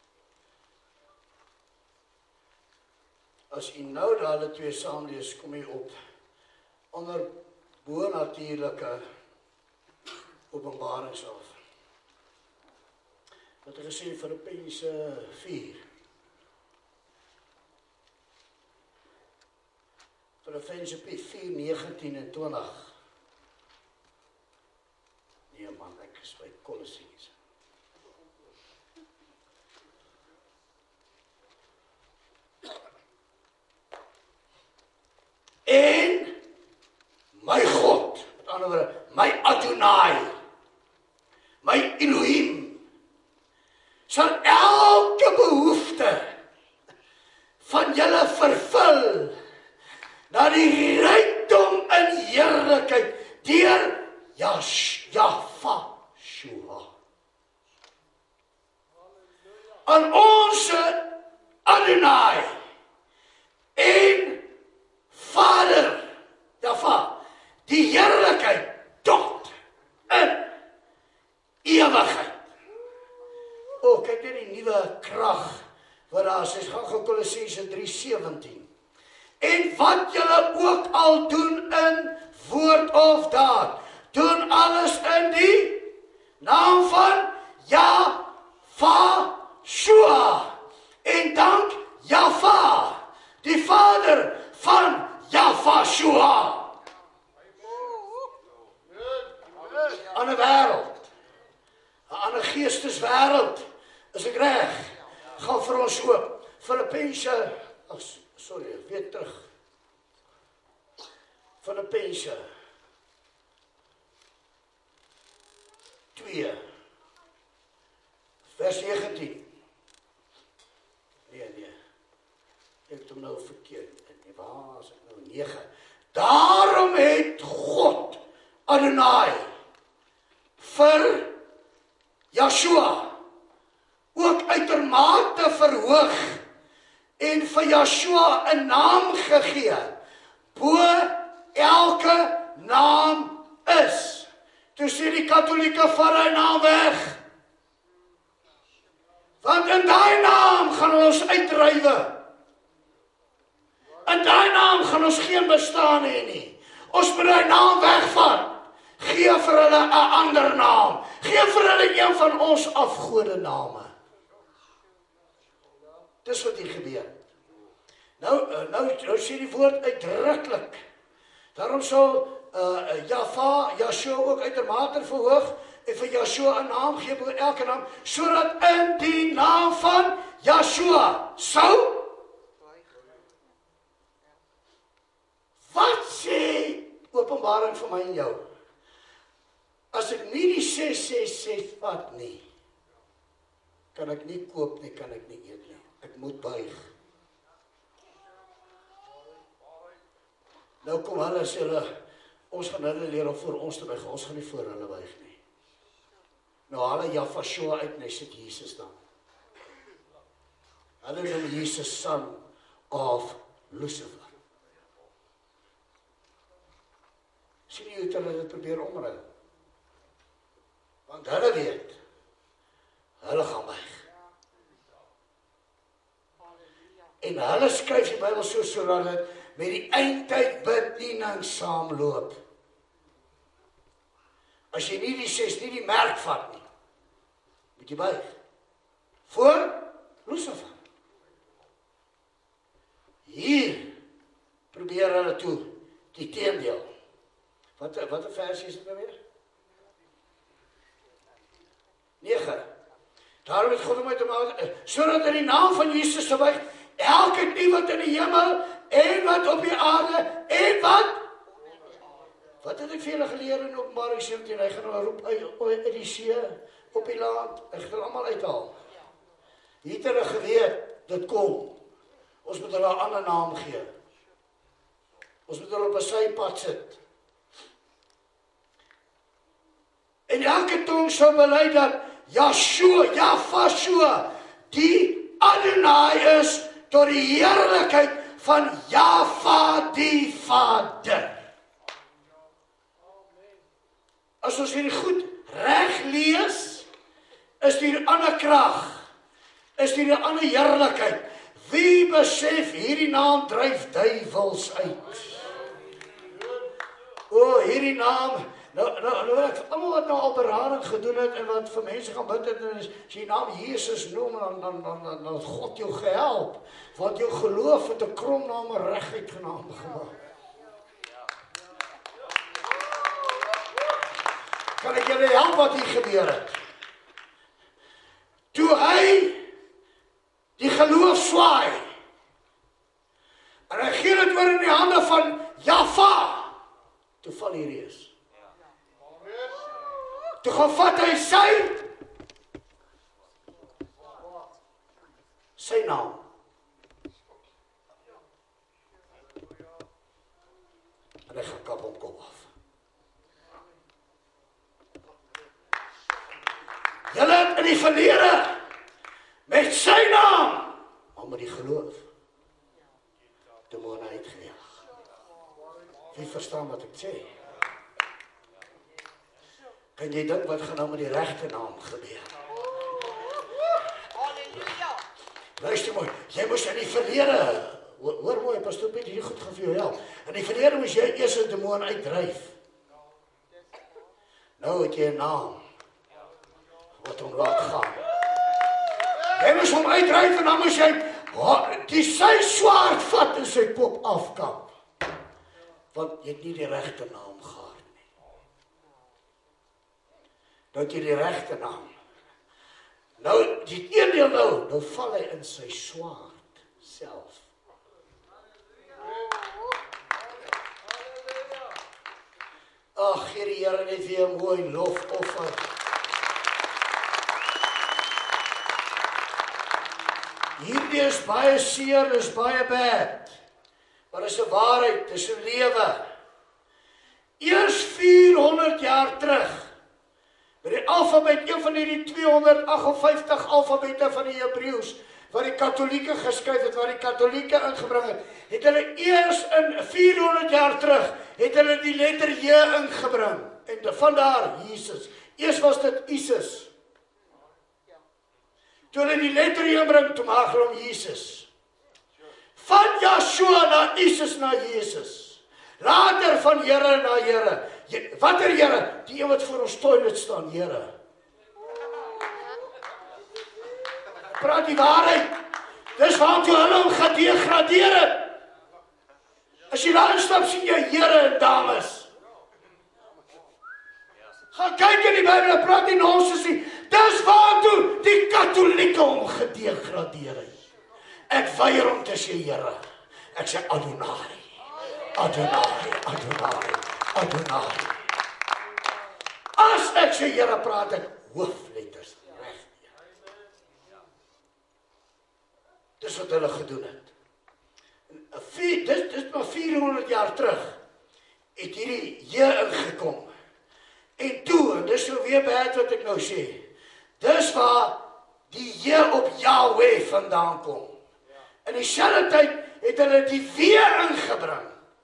as jy nou daai twee saam lees, kom jy op onder bonatuurlike openbarings af. Wat ek gesê Filippense 4. Filippense 4, 19 en 20. Nee man, ek is by Kolossense. En my God, met ander woorde, my Adonai, my Elohim, sal elke behoefte van julle vervul na die rykdom in heerlikheid deur Yahweh. Aan ons Adonai en Vader, Jahweh, die heerlikheid tot in ewigheid. O, kyk net die nuwe krag wat daar is. Gaan gou Kolossense 3:17. En wat julle ook al doen in woord of daad, doen alles in die naam van Yahweh. En dank Jahweh, die Vader van Yahweh. Aan 'n wêreld, 'n ander geesteswêreld, is ek reg? Gaan vir ons oop. Filippense, weer terug. Filippense 2, vers 19. Nee. Ek het hom nou verkeerd. Waar is ek nou? 9. Daarom het God, Adonai, vir Yeshua ook uitermate verhoog en vir Yeshua 'n naam gegee, bo elke naam is. Toe sê die Katolieke, vat hy naam weg. Want in daai naam gaan ons uitdrywe. In daai naam gaan ons geen bestaan hê nie. Ons moet daai naam wegvat. Gee vir hulle 'n ander naam. Gee vir hulle een van ons afgode name. Dis wat hier gebeur. Nou sê die woord uitdruklik. Daarom sal Yahweh ook uitermate verhoog en vir Yeshua 'n naam gee bo elke naam, sodat in die naam van Yeshua sou. Wat sê Openbaring vir my en jou? As ek nie die 666 vat nie, kan ek nie koop nie, kan ek nie eet nie. Ek moet buig. Nou kom hulle sê hulle, ons gaan hulle leer om voor ons te buig, ons gaan nie voor hulle buig nie. Nou hulle Yahweh uit en hy sit Jesus dan. Hulle noem Jesus son of Lucifer. Sien jy hoe hulle dit probeer omruil? Want hulle weet, hulle gaan buig. En hulle skryf die Bybel sodat dit met die eindtyd bediening saamloop. As jy nie die 6, nie die merk vat nie, moet jy buig. Voor Lucifer. leer hulle toe die teendeel. Wat 'n versie is dit nou weer? 9. Daarom het God hom uit hom sodat in die naam van Jesus se buig elke knie wat in die hemel en wat op die aarde en wat het ek vir julle geleer in Openbaring 17? Hy gaan hulle roep uit die see, op die land, hy gaan hulle almal uithaal. Hier het hulle geweet, dit kom. Ons moet hulle 'n ander naam gee. Ons moet hulle op 'n sypad sit. En elke tong sal bely dat Yahweh, die Adonai is tot die heerlikheid van Jahwe die Vader. As ons hierdie goed reg lees, is hier 'n ander krag, is hier 'n ander heerlikheid. Wie besef hierdie naam dryf duiwels uit? O, hierdie naam, nou ek almal wat nou al berading gedoen het en wat vir mense gaan bid het, en as jy die naam Jesus noem, dan het God jou gehelp, want jou geloof het 'n krom naam reguit genaam gemaak. Kan ek julle help wat hier gebeur het? Toe hy die geloof swaai, en hy gee dit oor in die hande van Jahwe, toe val die reus. Toe gaan vat hy sy naam. En hy gaan kap op kop af. Julle het in die verlede met sy naam, maar met die geloof, demone uitgejaag. Wie verstaan wat ek sê? Kan jy dink wat gaan nou met die regte naam gebeur? Halleluja. Luister mooi, jy moes in die verlede, hoor mooi, pastoor Piet, hier goed gaan vir jou help. In die verlede moes jy eers 'n demoon uitdryf. Nou het jy 'n naam wat hom laat gaan. Jy moes hom uitdryf en dan moes jy sy swaard vat en sy kop afkap. Want jy het nie die regte naam gehad nie. Nou het jy die regte naam. Nou, die teendeel nou val hy in sy swaard self. Ag, gee die Here net weer 'n mooi lofoffer. Hierdie is baie seer, is baie bad. Maar is 'n waarheid, is 'n lewe. Eers 400 jaar terug, by die alfabet, een van hierdie 258 alfabette van die Hebreëus, wat die Katolieke geskryf het, wat die Katolieke ingebring het hulle eers in 400 jaar terug, het hulle die letter J ingebring. En vandaar Jesus. Eers was dit Isis. Toe hulle die letter J bring, toe maak hulle hom Jesus. Van Yahshua na Isis na Jesus. Later van Here na Here. Watter Here? Die een wat voor ons toilet staan, Here. Praat die waarheid. Dis waartoe hulle hom gedegradeer het. As jy daar instap, sien jy Here en dames. Gaan kyk in die Bybel en praat die nonsens nie. Dis waartoe die Katolieke hom gedegradeer het. Ek weier om te sê Here. Ek sê Adonai. Adonai, Adonai, Adonai. As ek sê Here, praat ek hoofletters reg. Dis wat hulle gedoen het. Dis maar 400 jaar terug het hierdie J ingekom. En toe, en dis so weer bad wat ek nou sê, dis waar die J op Yahweh vandaan kom. In dieselfde tyd het hulle die W ingebring.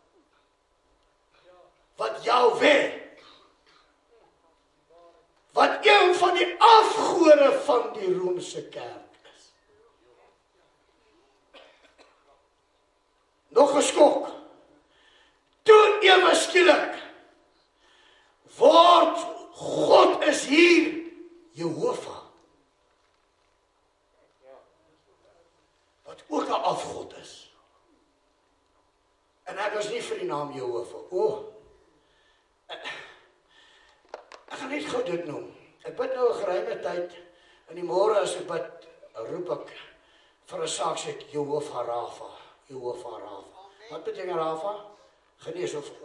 Wat Yahweh, wat een van die afgode van die Romeinse kerk is. Nog 'n skok. Toe ewe skielik word God is hier Jehovah. Wat ook 'n afgod is. En ek was nie vir die naam Jehovah. Ek gaan net gou dit noem. Ek bid nou 'n geruime tyd, in die môre as ek bid, roep ek vir 'n saak sê ek Jehovah Rafa. Wat beteken Rafa? Genees of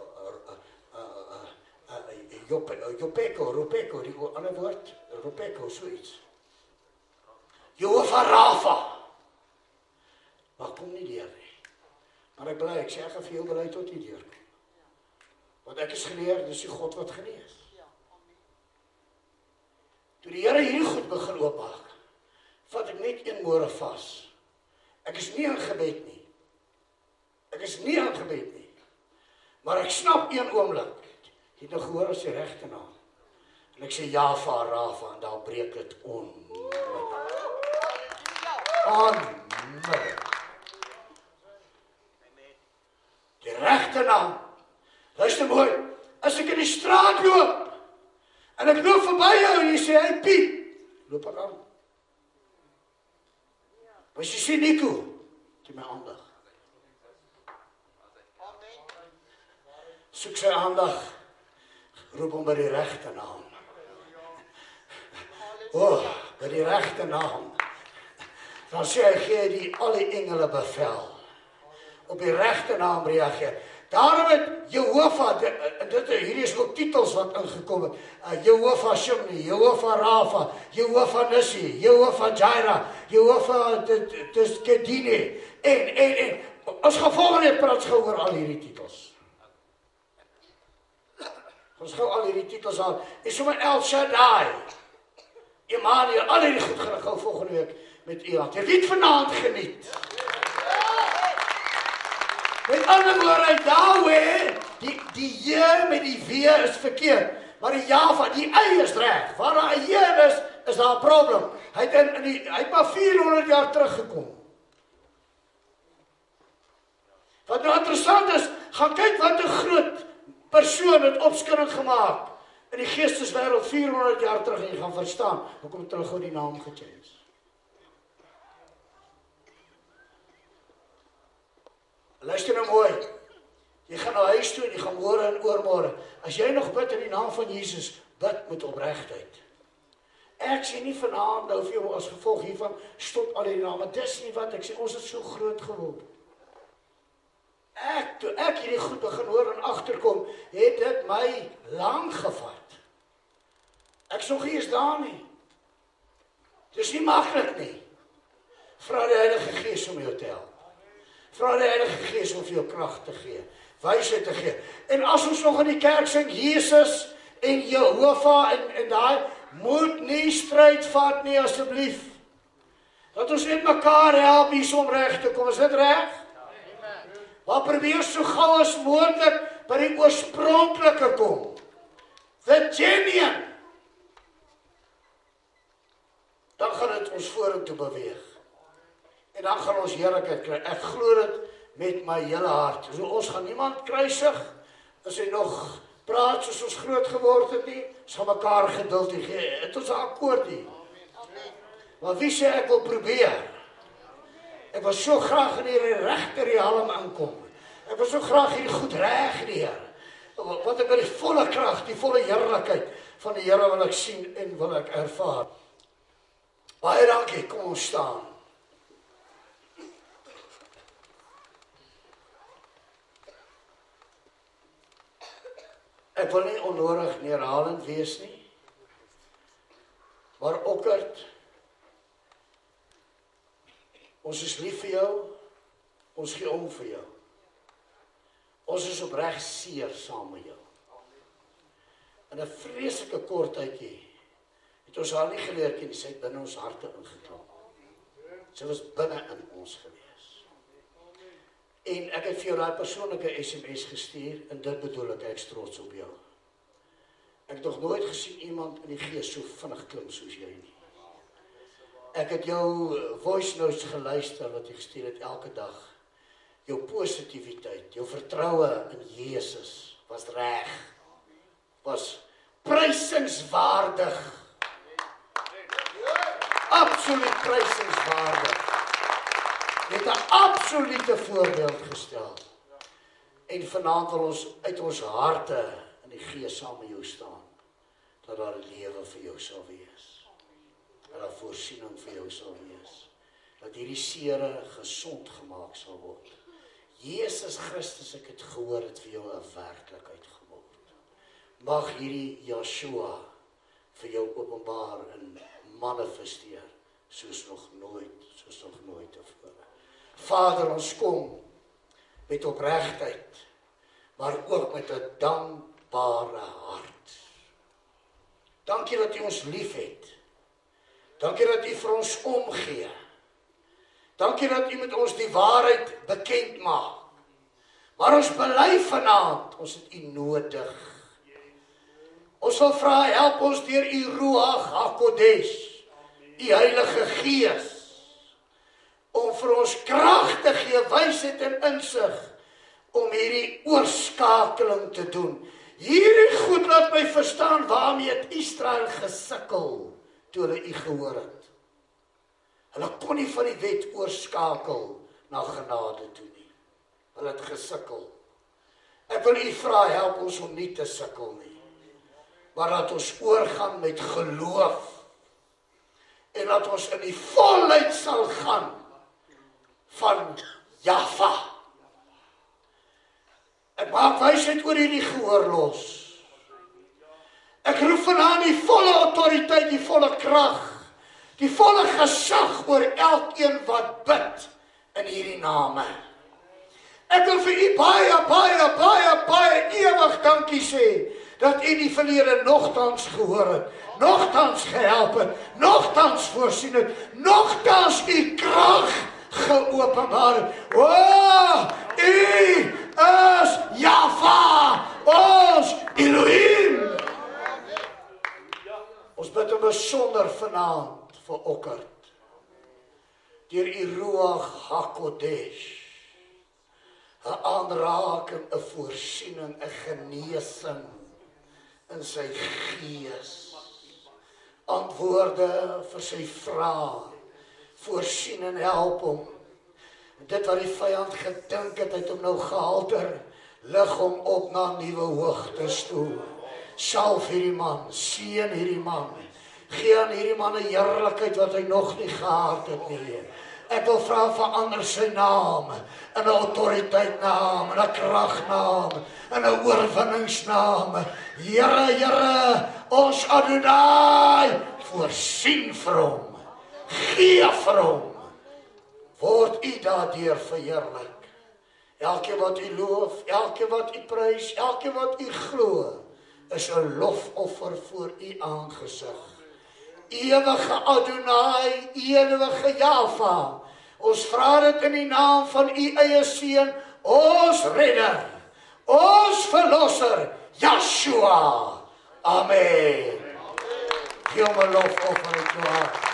Ropeko, die ander woord, Ropeko, soiets. Jehovah Rafa. Maar kom nie deur nie. Maar ek bly, ek sê ek gaan vir jou bly tot die deur kom. Want ek is geleer, dis die God wat genees. Toe die Here hierdie goed begin oopmaak, vat ek net een môre vas. Ek is nie in gebed nie. Maar ek snap een oomblik. Jy het nou gehoor as die regte naam. En ek sê Java, Rafa, en daar breek dit onmiddellik. Die regte naam. Luister mooi, as ek in die straat loop, en ek loop verby jou, en jy sê, hey Piet, loop ek aan. Maar as jy sê Nico, het jy my aandag. Soek sy aandag, roep hom by die regte naam. By die regte naam. Dan sê hy, gee die al die engele bevel. Op die regte naam reageer. Daarom het Jehovah, hierdie is ook titels wat ingekom het. Jehovah Shimni, Jehovah Rafa, Jehovah Nissi, Jehovah Jireh, Jehovah Tskedine. En, ons gaan volgende praat gou oor al hierdie titels. Ons gou al hierdie titels aan. En sommer El Shaddai, Emmanuel, al hierdie goed gaan ek gou volgende week met u aan. Jy het vanaand geniet. Met ander woorde, Yahweh, die J met die W is verkeerd. Maar die Java, die Y is reg. Waar daar 'n J is daar 'n probleem. Hy het maar 400 jaar teruggekom. Wat nou interessant is, gaan kyk wat 'n groot persoon het opskudding gemaak in die geesteswêreld 400 jaar terug, en jy gaan verstaan hoekom terug gou die naam gechange. Luister nou mooi. Jy gaan na huis toe en jy gaan môre en oormôre. As jy nog bid in die naam van Jesus, bid met opregtheid. Ek sê nie vanaand nou vir jou as gevolg hiervan stop al die name. Dis nie wat ek sê, ons het so groot geword. Toe ek hierdie goed begin hoor en agterkom, het dit my lank gevat. Ek sou nie eens daar nie. Dis nie maklik nie. Vra die Heilige Gees om jou te help. Vra die Heilige Gees om vir jou krag te gee, wysheid te gee. En as ons nog in die kerk sing Jesus en Jehovah en daai, moet nie stryd vat nie asseblief. Dat ons net mekaar help hier om reg te kom, is dit reg? Maar probeer so gou as moontlik by die oorspronklike kom. The genuine. Dan gaan dit ons vorentoe beweeg. En dan gaan ons heerlikheid kry. Ek glo dit met my hele hart. So ons gaan niemand kruisig, as hy nog praat soos ons groot geword het nie, ons gaan mekaar geduld gee. Het ons 'n akkoord nie. Maar wie sê ek wil probeer? Ek wil so graag in die regte riem inkom. Ek wil so graag hier goed reg leer. Want ek wil die volle krag, die volle heerlikheid van die Here wil ek sien en wil ek ervaar. Baie dankie, kom ons staan. Ek wil nie onnodig neerhalend wees nie, maar okkerd, ons is lief vir jou, ons gee om vir jou. Ons is opreg seer saam met jou. In 'n vreeslike kort tydjie het ons haar nie geleer ken, sy het binne ons harte ingeklop. Sy was binne in ons gewees. En ek het vir jou daai persoonlike SMS gestuur, en dit bedoel ek is trots op jou. Ek het nog nooit gesien iemand in die gees so vinnig klim soos jy nie. Ek het jou voice notes geluister wat jy gestuur het elke dag. Jou positiwiteit, jou vertroue in Jesus was reg. Was prysingswaardig. Absoluut prysingswaardig. Jy het 'n absolute voorbeeld gestel. En vanaand wil ons uit ons harte in die Gees saam met jou staan. Dat daar 'n lewe vir jou sal wees. Dat daar voorsiening vir jou sal wees. Dat hierdie sere gesond gemaak sal word. Jesus Christus, ek het gehoor, het vir jou 'n werklikheid geword. Mag hierdie Yeshua vir jou openbaar en manifesteer soos nog nooit tevore. Vader, ons kom met opregtheid, maar ook met 'n dankbare hart. Dankie dat U ons liefhet. Dankie dat U vir ons omgee. Dankie dat U met ons die waarheid bekend maak. Maar ons bely vanaand, ons het U nodig. Ons wil vra, help ons deur U Ruach HaKodesh, U Heilige Gees, om vir ons krag te gee, wysheid en insig, om hierdie oorskakeling te doen. Hierdie goed laat my verstaan, waarmee het Israel gesukkel, toe hulle U gehoor het. Hulle kon nie van die wet oorskakel na genade toe nie. Hulle het gesukkel. Ek wil U vra, help ons om nie te sukkel nie. Maar dat ons oorgaan met geloof. En dat ons in die volheid sal gaan van Jahwe. Ek maak wysheid oor hierdie gehoor los. Ek roep vanaand die volle autoriteit, die volle krag, die volle gesag oor elkeen wat bid in hierdie name. Ek wil vir U baie ewig dankie sê, dat U die verlede nogtans gehoor het, nogtans gehelp het, nogtans voorsien het, nogtans U krag geopenbaar het. O, U is Jahwe, ons Elohim. Ons bid om besonder vanaand vir Okkert, deur U Ruach HaKodesh, 'n aanraking, 'n voorsiening, 'n genesing in sy gees, antwoorde vir sy vrae, voorsien en help hom. Dit wat die vyand gedink het, het hom nou gehalter, lig hom op na nuwe hoogtes toe. Salf hierdie man, seën hierdie man, gee aan hierdie man 'n heerlikheid wat hy nog nie gehad het nie. Ek wil vra, verander sy naam in 'n autoriteitnaam, in 'n kragnaam, in 'n oorwinningsnaam. Here, ons Adonai, voorsien vir hom, gee vir hom, word U daardeur verheerlik. Elkeen wat U loof, elkeen wat U prys, elkeen wat U glo, is 'n lofoffer voor U aangesig. Ewige Adonai, ewige Jahwe, ons vra dit in die naam van U eie Seun, ons redder, ons verlosser, Yeshua. Amen. Gee hom 'n lofoffer uit jou hart.